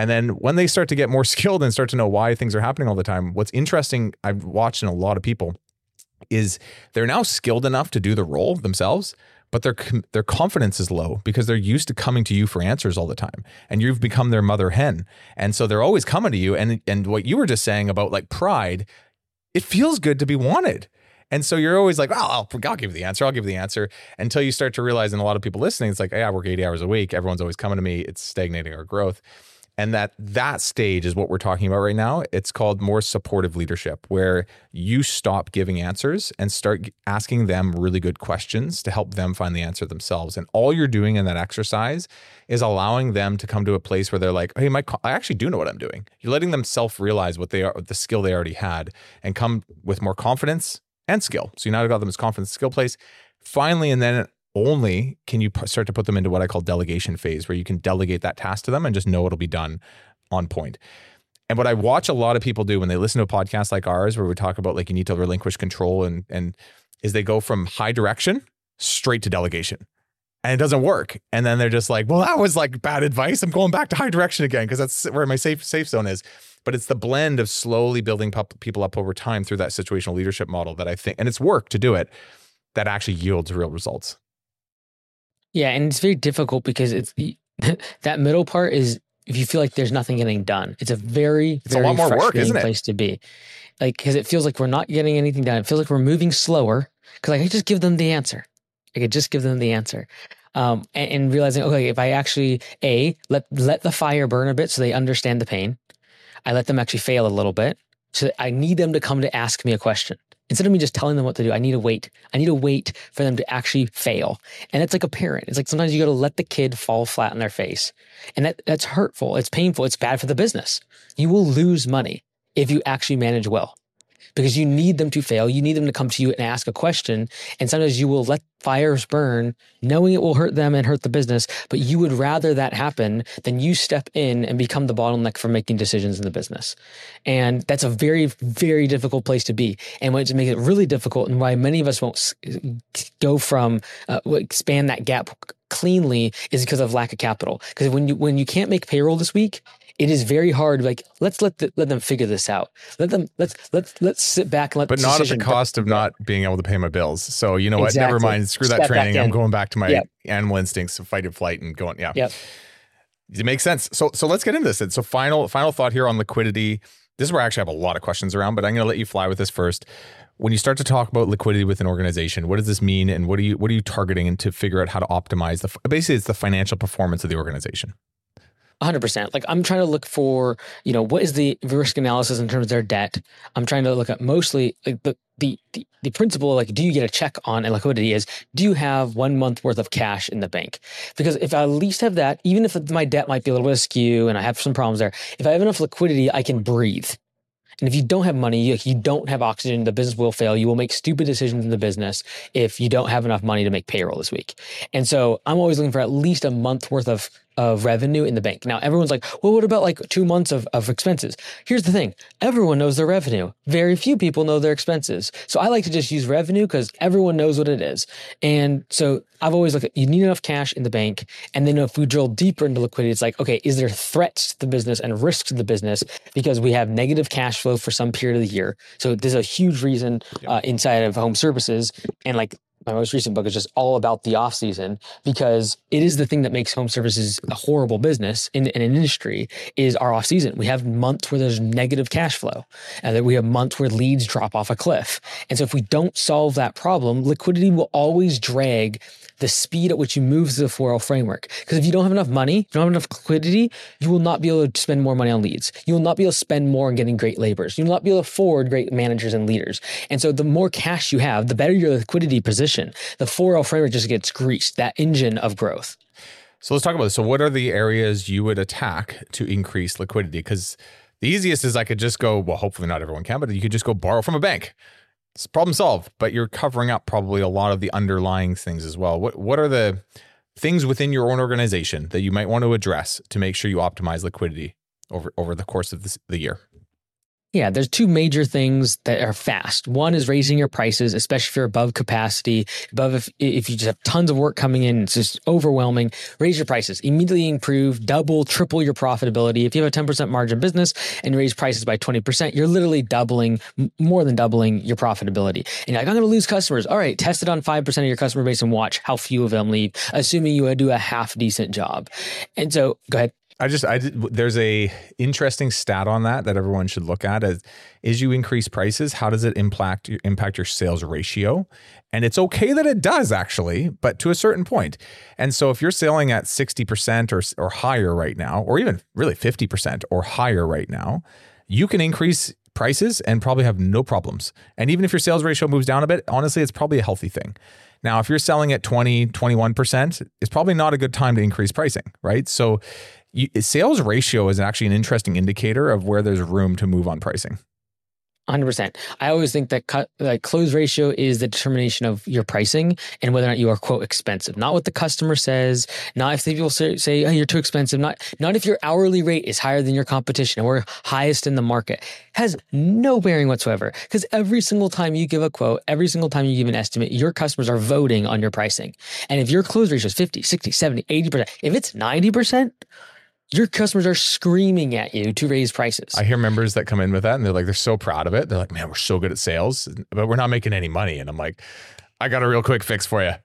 And then when they start to get more skilled and start to know why things are happening all the time, what's interesting, I've watched in a lot of people, is they're now skilled enough to do the role themselves, but their their confidence is low because they're used to coming to you for answers all the time, and you've become their mother hen. And so they're always coming to you. And and what you were just saying about like pride, it feels good to be wanted. And so you're always like, oh, I'll, I'll give you the answer. I'll give you the answer, until you start to realize, and a lot of people listening, it's like, hey, I work eighty hours a week. Everyone's always coming to me. It's stagnating our growth. And that that stage is what we're talking about right now. It's called more supportive leadership, where you stop giving answers and start asking them really good questions to help them find the answer themselves. And all you're doing in that exercise is allowing them to come to a place where they're like, hey, my, I actually do know what I'm doing. You're letting them self-realize what they are, the skill they already had, and come with more confidence and skill. So you now got them as confidence skill place. Finally, and then only can you start to put them into what I call delegation phase, where you can delegate that task to them and just know it'll be done on point. And what I watch a lot of people do when they listen to a podcast like ours, where we talk about like you need to relinquish control, and and is they go from high direction straight to delegation, and it doesn't work. And then they're just like, well, that was like bad advice. I'm going back to high direction again because that's where my safe safe zone is. But it's the blend of slowly building people up over time through that situational leadership model that I think, and it's work to do it, that actually yields real results. Yeah, and it's very difficult because it's that middle part is, if you feel like there's nothing getting done, it's a very, it's very a lot more work, isn't it? Place to be. Like, because it feels like we're not getting anything done. It feels like we're moving slower because I could just give them the answer. I could just give them the answer. Um, and, and realizing, okay, if I actually, A, let let the fire burn a bit so they understand the pain. I let them actually fail a little bit. So that I need them to come to ask me a question. Instead of me just telling them what to do, I need to wait. I need to wait for them to actually fail. And it's like a parent. It's like sometimes you got to let the kid fall flat on their face. And that that's hurtful. It's painful. It's bad for the business. You will lose money if you actually manage well, because you need them to fail. You need them to come to you and ask a question. And sometimes you will let fires burn, knowing it will hurt them and hurt the business, but you would rather that happen than you step in and become the bottleneck for making decisions in the business. And that's a very, very difficult place to be. And what makes it really difficult, and why many of us won't go from, uh, expand that gap cleanly, is because of lack of capital. Because when you when you can't make payroll this week, it is very hard. Like, let's let the, let them figure this out. Let them let's let's let's sit back and let. But the not decision, at the cost but, of not being able to pay my bills. So you know exactly. what? Never mind. Screw that Step training. I'm going back to my yep. animal instincts of fight or flight and going. Yeah. Yep. It makes sense. So so let's get into this. So final final thought here on liquidity. This is where I actually have a lot of questions around, but I'm going to let you fly with this first. When you start to talk about liquidity with an organization, what does this mean, and what are you what are you targeting, and to figure out how to optimize the basically it's the financial performance of the organization? one hundred percent. Like, I'm trying to look for, you know, what is the risk analysis in terms of their debt. I'm trying to look at mostly like the the the, the principle, like, do you get a check on liquidity, is, do you have one month worth of cash in the bank? Because if I at least have that, even if my debt might be a little bit askew and I have some problems there, if I have enough liquidity, I can breathe. And if you don't have money, you, you don't have oxygen, the business will fail. You will make stupid decisions in the business if you don't have enough money to make payroll this week. And so I'm always looking for at least a month worth of, of revenue in the bank. Now, everyone's like, well, what about like two months of, of expenses? Here's the thing. Everyone knows their revenue. Very few people know their expenses. So I like to just use revenue because everyone knows what it is. And so I've always looked at, you need enough cash in the bank. And then if we drill deeper into liquidity, it's like, okay, is there threats to the business and risks to the business because we have negative cash flow for some period of the year? So there's a huge reason uh, inside of home services, and like my most recent book is just all about the off season, because it is the thing that makes home services a horrible business in, in an industry, is our off season. We have months where there's negative cash flow, and then we have months where leads drop off a cliff. And so if we don't solve that problem, liquidity will always drag the speed at which you move through the four L framework. Because if you don't have enough money, you don't have enough liquidity, you will not be able to spend more money on leads. You will not be able to spend more on getting great laborers. You will not be able to afford great managers and leaders. And so the more cash you have, the better your liquidity position. The four L framework just gets greased, that engine of growth. So let's talk about this. So what are the areas you would attack to increase liquidity? Because the easiest is I could just go, well, hopefully not everyone can, but you could just go borrow from a bank. It's problem solved, but you're covering up probably a lot of the underlying things as well. What what are the things within your own organization that you might want to address to make sure you optimize liquidity over, over the course of this, the year? Yeah, there's two major things that are fast. One is raising your prices, especially if you're above capacity, above if, if you just have tons of work coming in, it's just overwhelming. Raise your prices, immediately improve, double, triple your profitability. If you have a ten percent margin business and you raise prices by twenty percent, you're literally doubling, more than doubling your profitability. And you're like, I'm going to lose customers. All right, test it on five percent of your customer base and watch how few of them leave, assuming you do a half decent job. And so, go ahead. I just, I did, there's a interesting stat on that that everyone should look at as is you increase prices, how does it impact impact your sales ratio? And it's okay that it does actually, but to a certain point. And so if you're selling at sixty percent or, or higher right now, or even really fifty percent or higher right now, you can increase prices and probably have no problems. And even if your sales ratio moves down a bit, honestly, it's probably a healthy thing. Now, if you're selling at twenty, twenty-one percent, it's probably not a good time to increase pricing, right? So you, sales ratio is actually an interesting indicator of where there's room to move on pricing. one hundred percent. I always think that cut, like close ratio is the determination of your pricing and whether or not you are, quote, expensive. Not what the customer says, not if the people say, say oh, you're too expensive, not, not if your hourly rate is higher than your competition and we're highest in the market. Has no bearing whatsoever, because every single time you give a quote, every single time you give an estimate, your customers are voting on your pricing. And if your close ratio is fifty, sixty, seventy, eighty percent, if it's ninety percent, your customers are screaming at you to raise prices. I hear members that come in with that and they're like, they're so proud of it. They're like, man, we're so good at sales, but we're not making any money. And I'm like, I got a real quick fix for you.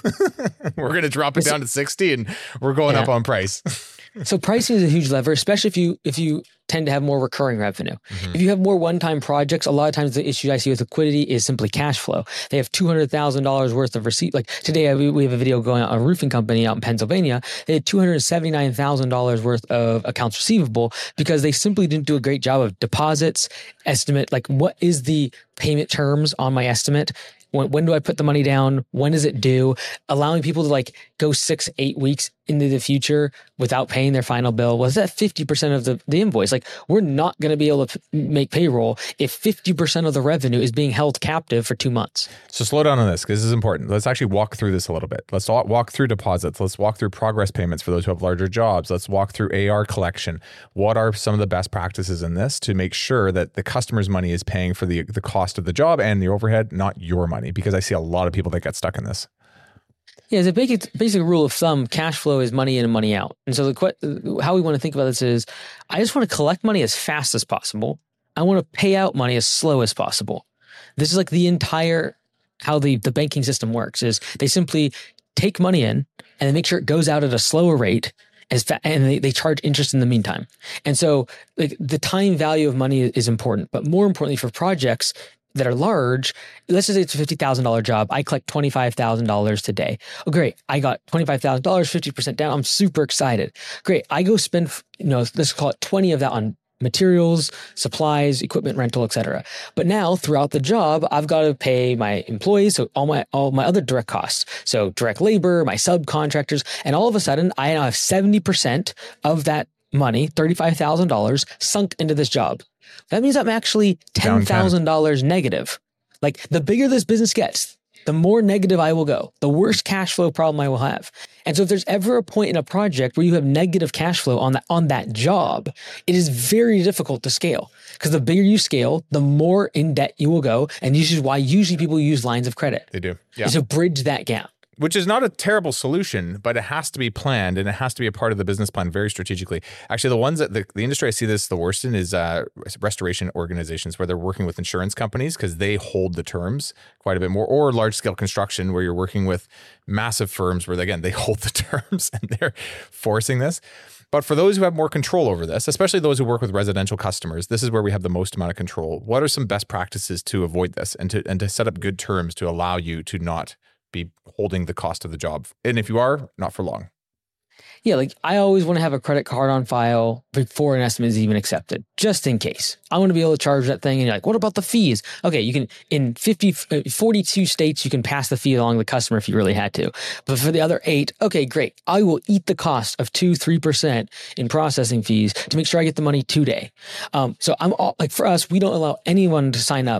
We're going to drop it down to sixty and we're going yeah. up on price. So pricing is a huge lever, especially if you if you tend to have more recurring revenue. Mm-hmm. If you have more one-time projects, a lot of times the issue I see with liquidity is simply cash flow. They have two hundred thousand dollars worth of receipt. Like today, we have a video going on a roofing company out in Pennsylvania. They had two hundred seventy-nine thousand dollars worth of accounts receivable because they simply didn't do a great job of deposits, estimate, like what is the payment terms on my estimate? When, when do I put the money down? When is it due? Allowing people to like go six, eight weeks into the future without paying their final bill. Was that fifty percent of the, the invoice? Like we're not going to be able to p- make payroll if fifty percent of the revenue is being held captive for two months. So slow down on this because this is important. Let's actually walk through this a little bit. Let's walk through deposits. Let's walk through progress payments for those who have larger jobs. Let's walk through A R collection. What are some of the best practices in this to make sure that the customer's money is paying for the, the cost of the job and the overhead, not your money? Because I see a lot of people that get stuck in this. Yeah, as a basic, basic rule of thumb, cash flow is money in and money out. And so the, how we want to think about this is, I just want to collect money as fast as possible. I want to pay out money as slow as possible. This is like the entire, how the, the banking system works is they simply take money in and they make sure it goes out at a slower rate as fa- and they, they charge interest in the meantime. And so like the time value of money is important, but more importantly for projects that are large, let's just say it's a fifty thousand dollars job. I collect twenty-five thousand dollars today. Oh, great. I got twenty-five thousand dollars, fifty percent down. I'm super excited. Great. I go spend, you know, let's call it twenty of that on materials, supplies, equipment rental, et cetera. But now throughout the job, I've got to pay my employees, so all my all my other direct costs. So direct labor, my subcontractors, and all of a sudden I now have seventy percent of that money, thirty-five thousand dollars, sunk into this job. That means I'm actually ten thousand dollars negative. Like the bigger this business gets, the more negative I will go, the worse cash flow problem I will have. And so if there's ever a point in a project where you have negative cash flow on that, on that job, it is very difficult to scale because the bigger you scale, the more in debt you will go. And this is why usually people use lines of credit. They do. Yeah. To bridge that gap. Which is not a terrible solution, but it has to be planned and it has to be a part of the business plan very strategically. Actually, the ones that the, the industry I see this the worst in is uh, restoration organizations where they're working with insurance companies because they hold the terms quite a bit more, or large scale construction where you're working with massive firms where, again, they hold the terms and they're forcing this. But for those who have more control over this, especially those who work with residential customers, this is where we have the most amount of control. What are some best practices to avoid this and to and to set up good terms to allow you to not be holding the cost of the job? And if you are, not for long. Yeah, like I always want to have a credit card on file before an estimate is even accepted, just in case. I want to be able to charge that thing. And you're like, what about the fees? Okay, you can, in fifty, forty-two states, you can pass the fee along to the customer if you really had to. But for the other eight, okay, great. I will eat the cost of two, three percent in processing fees to make sure I get the money today. Um, so I'm all, like for us, we don't allow anyone to sign up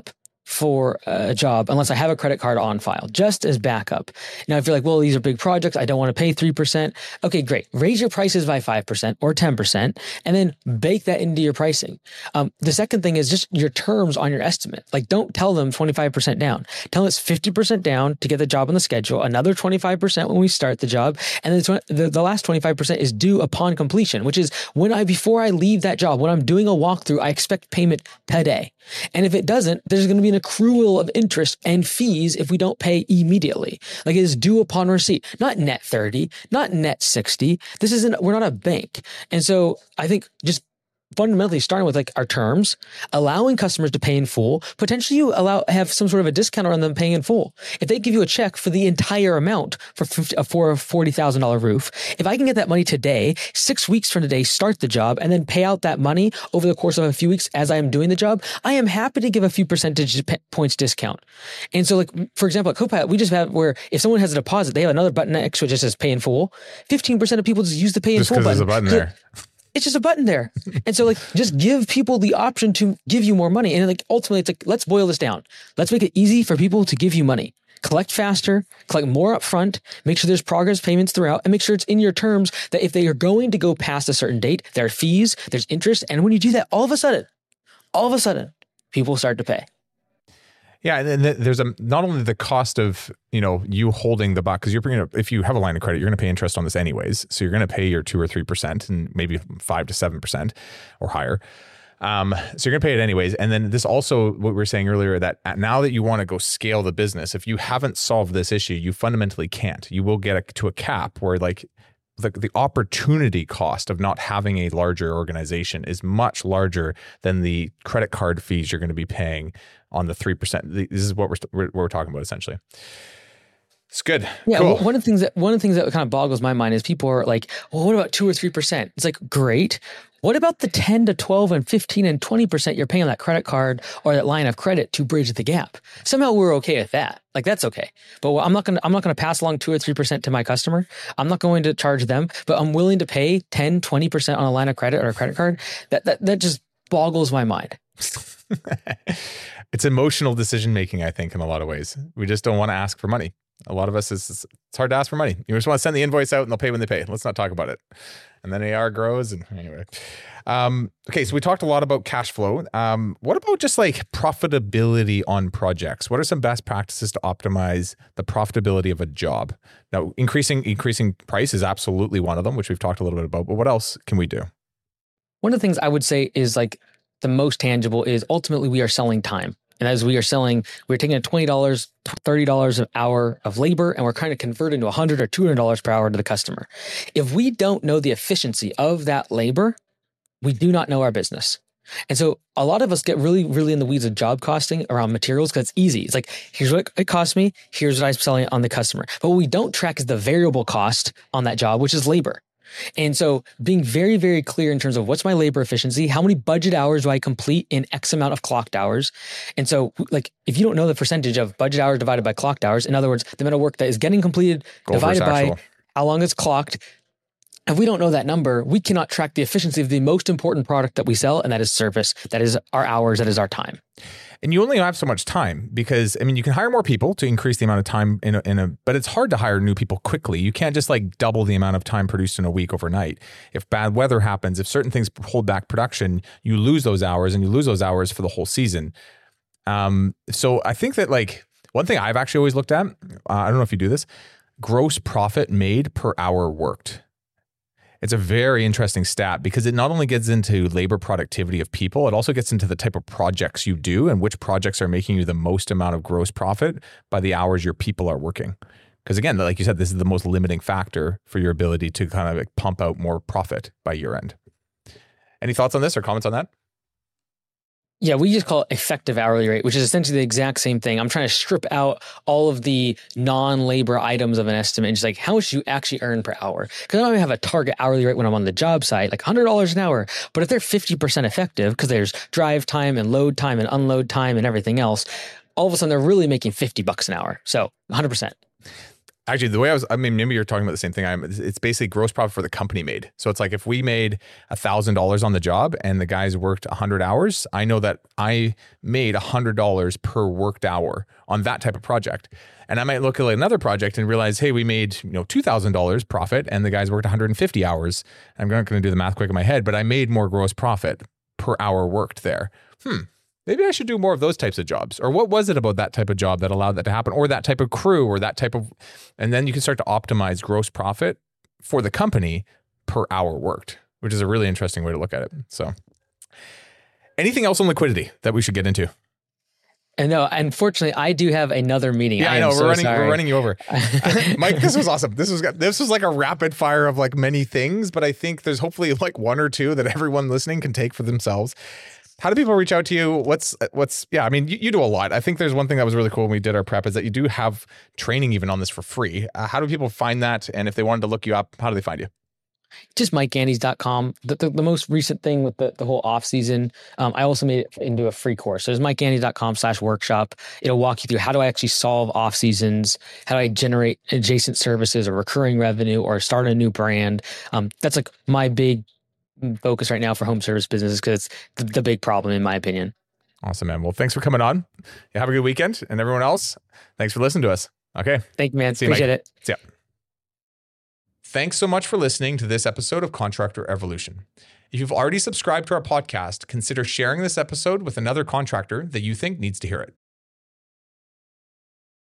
for a job unless I have a credit card on file, just as backup. Now, if you're like, well, these are big projects, I don't want to pay three percent. Okay, great. Raise your prices by five percent or ten percent and then bake that into your pricing. Um, the second thing is just your terms on your estimate. Like, don't tell them twenty-five percent down. Tell them it's fifty percent down to get the job on the schedule, another twenty-five percent when we start the job, and then the, the last twenty-five percent is due upon completion, which is when I, before I leave that job, when I'm doing a walkthrough, I expect payment today. And if it doesn't, there's going to be an accrual of interest and fees if we don't pay immediately. Like, it is due upon receipt, not net thirty, not net sixty. This isn't, we're not a bank. And so I think just fundamentally starting with like our terms, allowing customers to pay in full, potentially you allow have some sort of a discount on them paying in full. If they give you a check for the entire amount for fifty, for a forty thousand dollars roof, if I can get that money today, six weeks from today, start the job and then pay out that money over the course of a few weeks as I am doing the job, I am happy to give a few percentage points discount. And so like, for example, at Copilot, we just have where if someone has a deposit, they have another button next to it that just says pay in full. fifteen percent of people just use the pay in just full button. There's a button there. It's just a button there. And so like, just give people the option to give you more money. And like, ultimately it's like, let's boil this down. Let's make it easy for people to give you money. Collect faster, collect more upfront, make sure there's progress payments throughout, and make sure it's in your terms that if they are going to go past a certain date, there are fees, there's interest. And when you do that, all of a sudden, all of a sudden, people start to pay. Yeah, and then there's a not only the cost of, you know, you holding the buck, because you're bringing up, if you have a line of credit, you're going to pay interest on this anyways. So you're going to pay your two or three percent and maybe five to seven percent or higher. Um, so you're going to pay it anyways. And then this also, what we were saying earlier, that now that you want to go scale the business, if you haven't solved this issue, you fundamentally can't. You will get a, to a cap where like the, the opportunity cost of not having a larger organization is much larger than the credit card fees you're going to be paying on the three percent. This is what we're, we're, what we're talking about essentially. It's good. Yeah. Cool. One of the things that, one of the things that kind of boggles my mind is people are like, well, what about two or three percent? It's like, great. What about the ten to twelve and fifteen and twenty percent you're paying on that credit card or that line of credit to bridge the gap? Somehow we're okay with that. Like, that's okay. But I'm not going to, I'm not going to pass along two or three percent to my customer. I'm not going to charge them, but I'm willing to pay ten, twenty percent on a line of credit or a credit card. That, that, that just boggles my mind. It's emotional decision-making, I think, in a lot of ways. We just don't want to ask for money. A lot of us, is it's hard to ask for money. You just want to send the invoice out and they'll pay when they pay. Let's not talk about it. And then A R grows. And anyway, um, okay. So we talked a lot about cash flow. Um, what about just like profitability on projects? What are some best practices to optimize the profitability of a job? Now, increasing increasing price is absolutely one of them, which we've talked a little bit about. But what else can we do? One of the things I would say is like the most tangible is ultimately we are selling time. And as we are selling, we're taking a twenty dollars, thirty dollars an hour of labor, and we're kind of converting to one hundred dollars or two hundred dollars per hour to the customer. If we don't know the efficiency of that labor, we do not know our business. And so a lot of us get really, really in the weeds of job costing around materials because it's easy. It's like, here's what it costs me, here's what I'm selling it on the customer. But what we don't track is the variable cost on that job, which is labor. And so being very, very clear in terms of what's my labor efficiency, how many budget hours do I complete in X amount of clocked hours? And so like, if you don't know the percentage of budget hours divided by clocked hours, in other words, the amount of work that is getting completed Goal divided by how long it's clocked, if we don't know that number, we cannot track the efficiency of the most important product that we sell, and that is service, that is our hours, that is our time. And you only have so much time because, I mean, you can hire more people to increase the amount of time in a, in a, but it's hard to hire new people quickly. You can't just like double the amount of time produced in a week overnight. If bad weather happens, if certain things hold back production, you lose those hours and you lose those hours for the whole season. Um, so I think that like one thing I've actually always looked at, uh, I don't know if you do this, gross profit made per hour worked. It's a very interesting stat because it not only gets into labor productivity of people, it also gets into the type of projects you do and which projects are making you the most amount of gross profit by the hours your people are working. Because again, like you said, this is the most limiting factor for your ability to kind of like pump out more profit by year end. Any thoughts on this or comments on that? Yeah, we just call it effective hourly rate, which is essentially the exact same thing. I'm trying to strip out all of the non-labor items of an estimate and just like how much you actually earn per hour. Because I don't have a target hourly rate when I'm on the job site, like one hundred dollars an hour. But if they're fifty percent effective, because there's drive time and load time and unload time and everything else, all of a sudden they're really making fifty bucks an hour. So one hundred percent. Actually, the way I was, I mean, maybe you're talking about the same thing. I'm, it's basically gross profit for the company made. So it's like if we made a thousand dollars on the job and the guys worked a hundred hours, I know that I made a hundred dollars per worked hour on that type of project. And I might look at another project and realize, hey, we made, you know, two thousand dollars profit and the guys worked one hundred fifty hours. I'm not going to do the math quick in my head, but I made more gross profit per hour worked there. Hmm. Maybe I should do more of those types of jobs. Or what was it about that type of job that allowed that to happen? Or that type of crew or that type of, and then you can start to optimize gross profit for the company per hour worked, which is a really interesting way to look at it. So anything else on liquidity that we should get into? And no, unfortunately, I do have another meeting. Yeah, I, I know. We're so running. Sorry. We're running you over, Mike. This was awesome. This was this was like a rapid fire of like many things, but I think there's hopefully like one or two that everyone listening can take for themselves. How do people reach out to you? What's what's yeah? I mean, you, you do a lot. I think there's one thing that was really cool when we did our prep is that you do have training even on this for free. Uh, how do people find that? And if they wanted to look you up, how do they find you? Just mike gandes dot com. The, the, the most recent thing with the, the whole off season, um, I also made it into a free course. So it's mike gandes dot com slash workshop. It'll walk you through how do I actually solve off seasons? How do I generate adjacent services or recurring revenue or start a new brand? Um, that's like my big focus right now for home service businesses because it's the, the big problem in my opinion. Awesome, man. Well, thanks for coming on. You have a good weekend. And everyone else, thanks for listening to us. Okay. Thank you, man. See you, Appreciate Mike. it. See ya. Thanks so much for listening to this episode of Contractor Evolution. If you've already subscribed to our podcast, consider sharing this episode with another contractor that you think needs to hear it.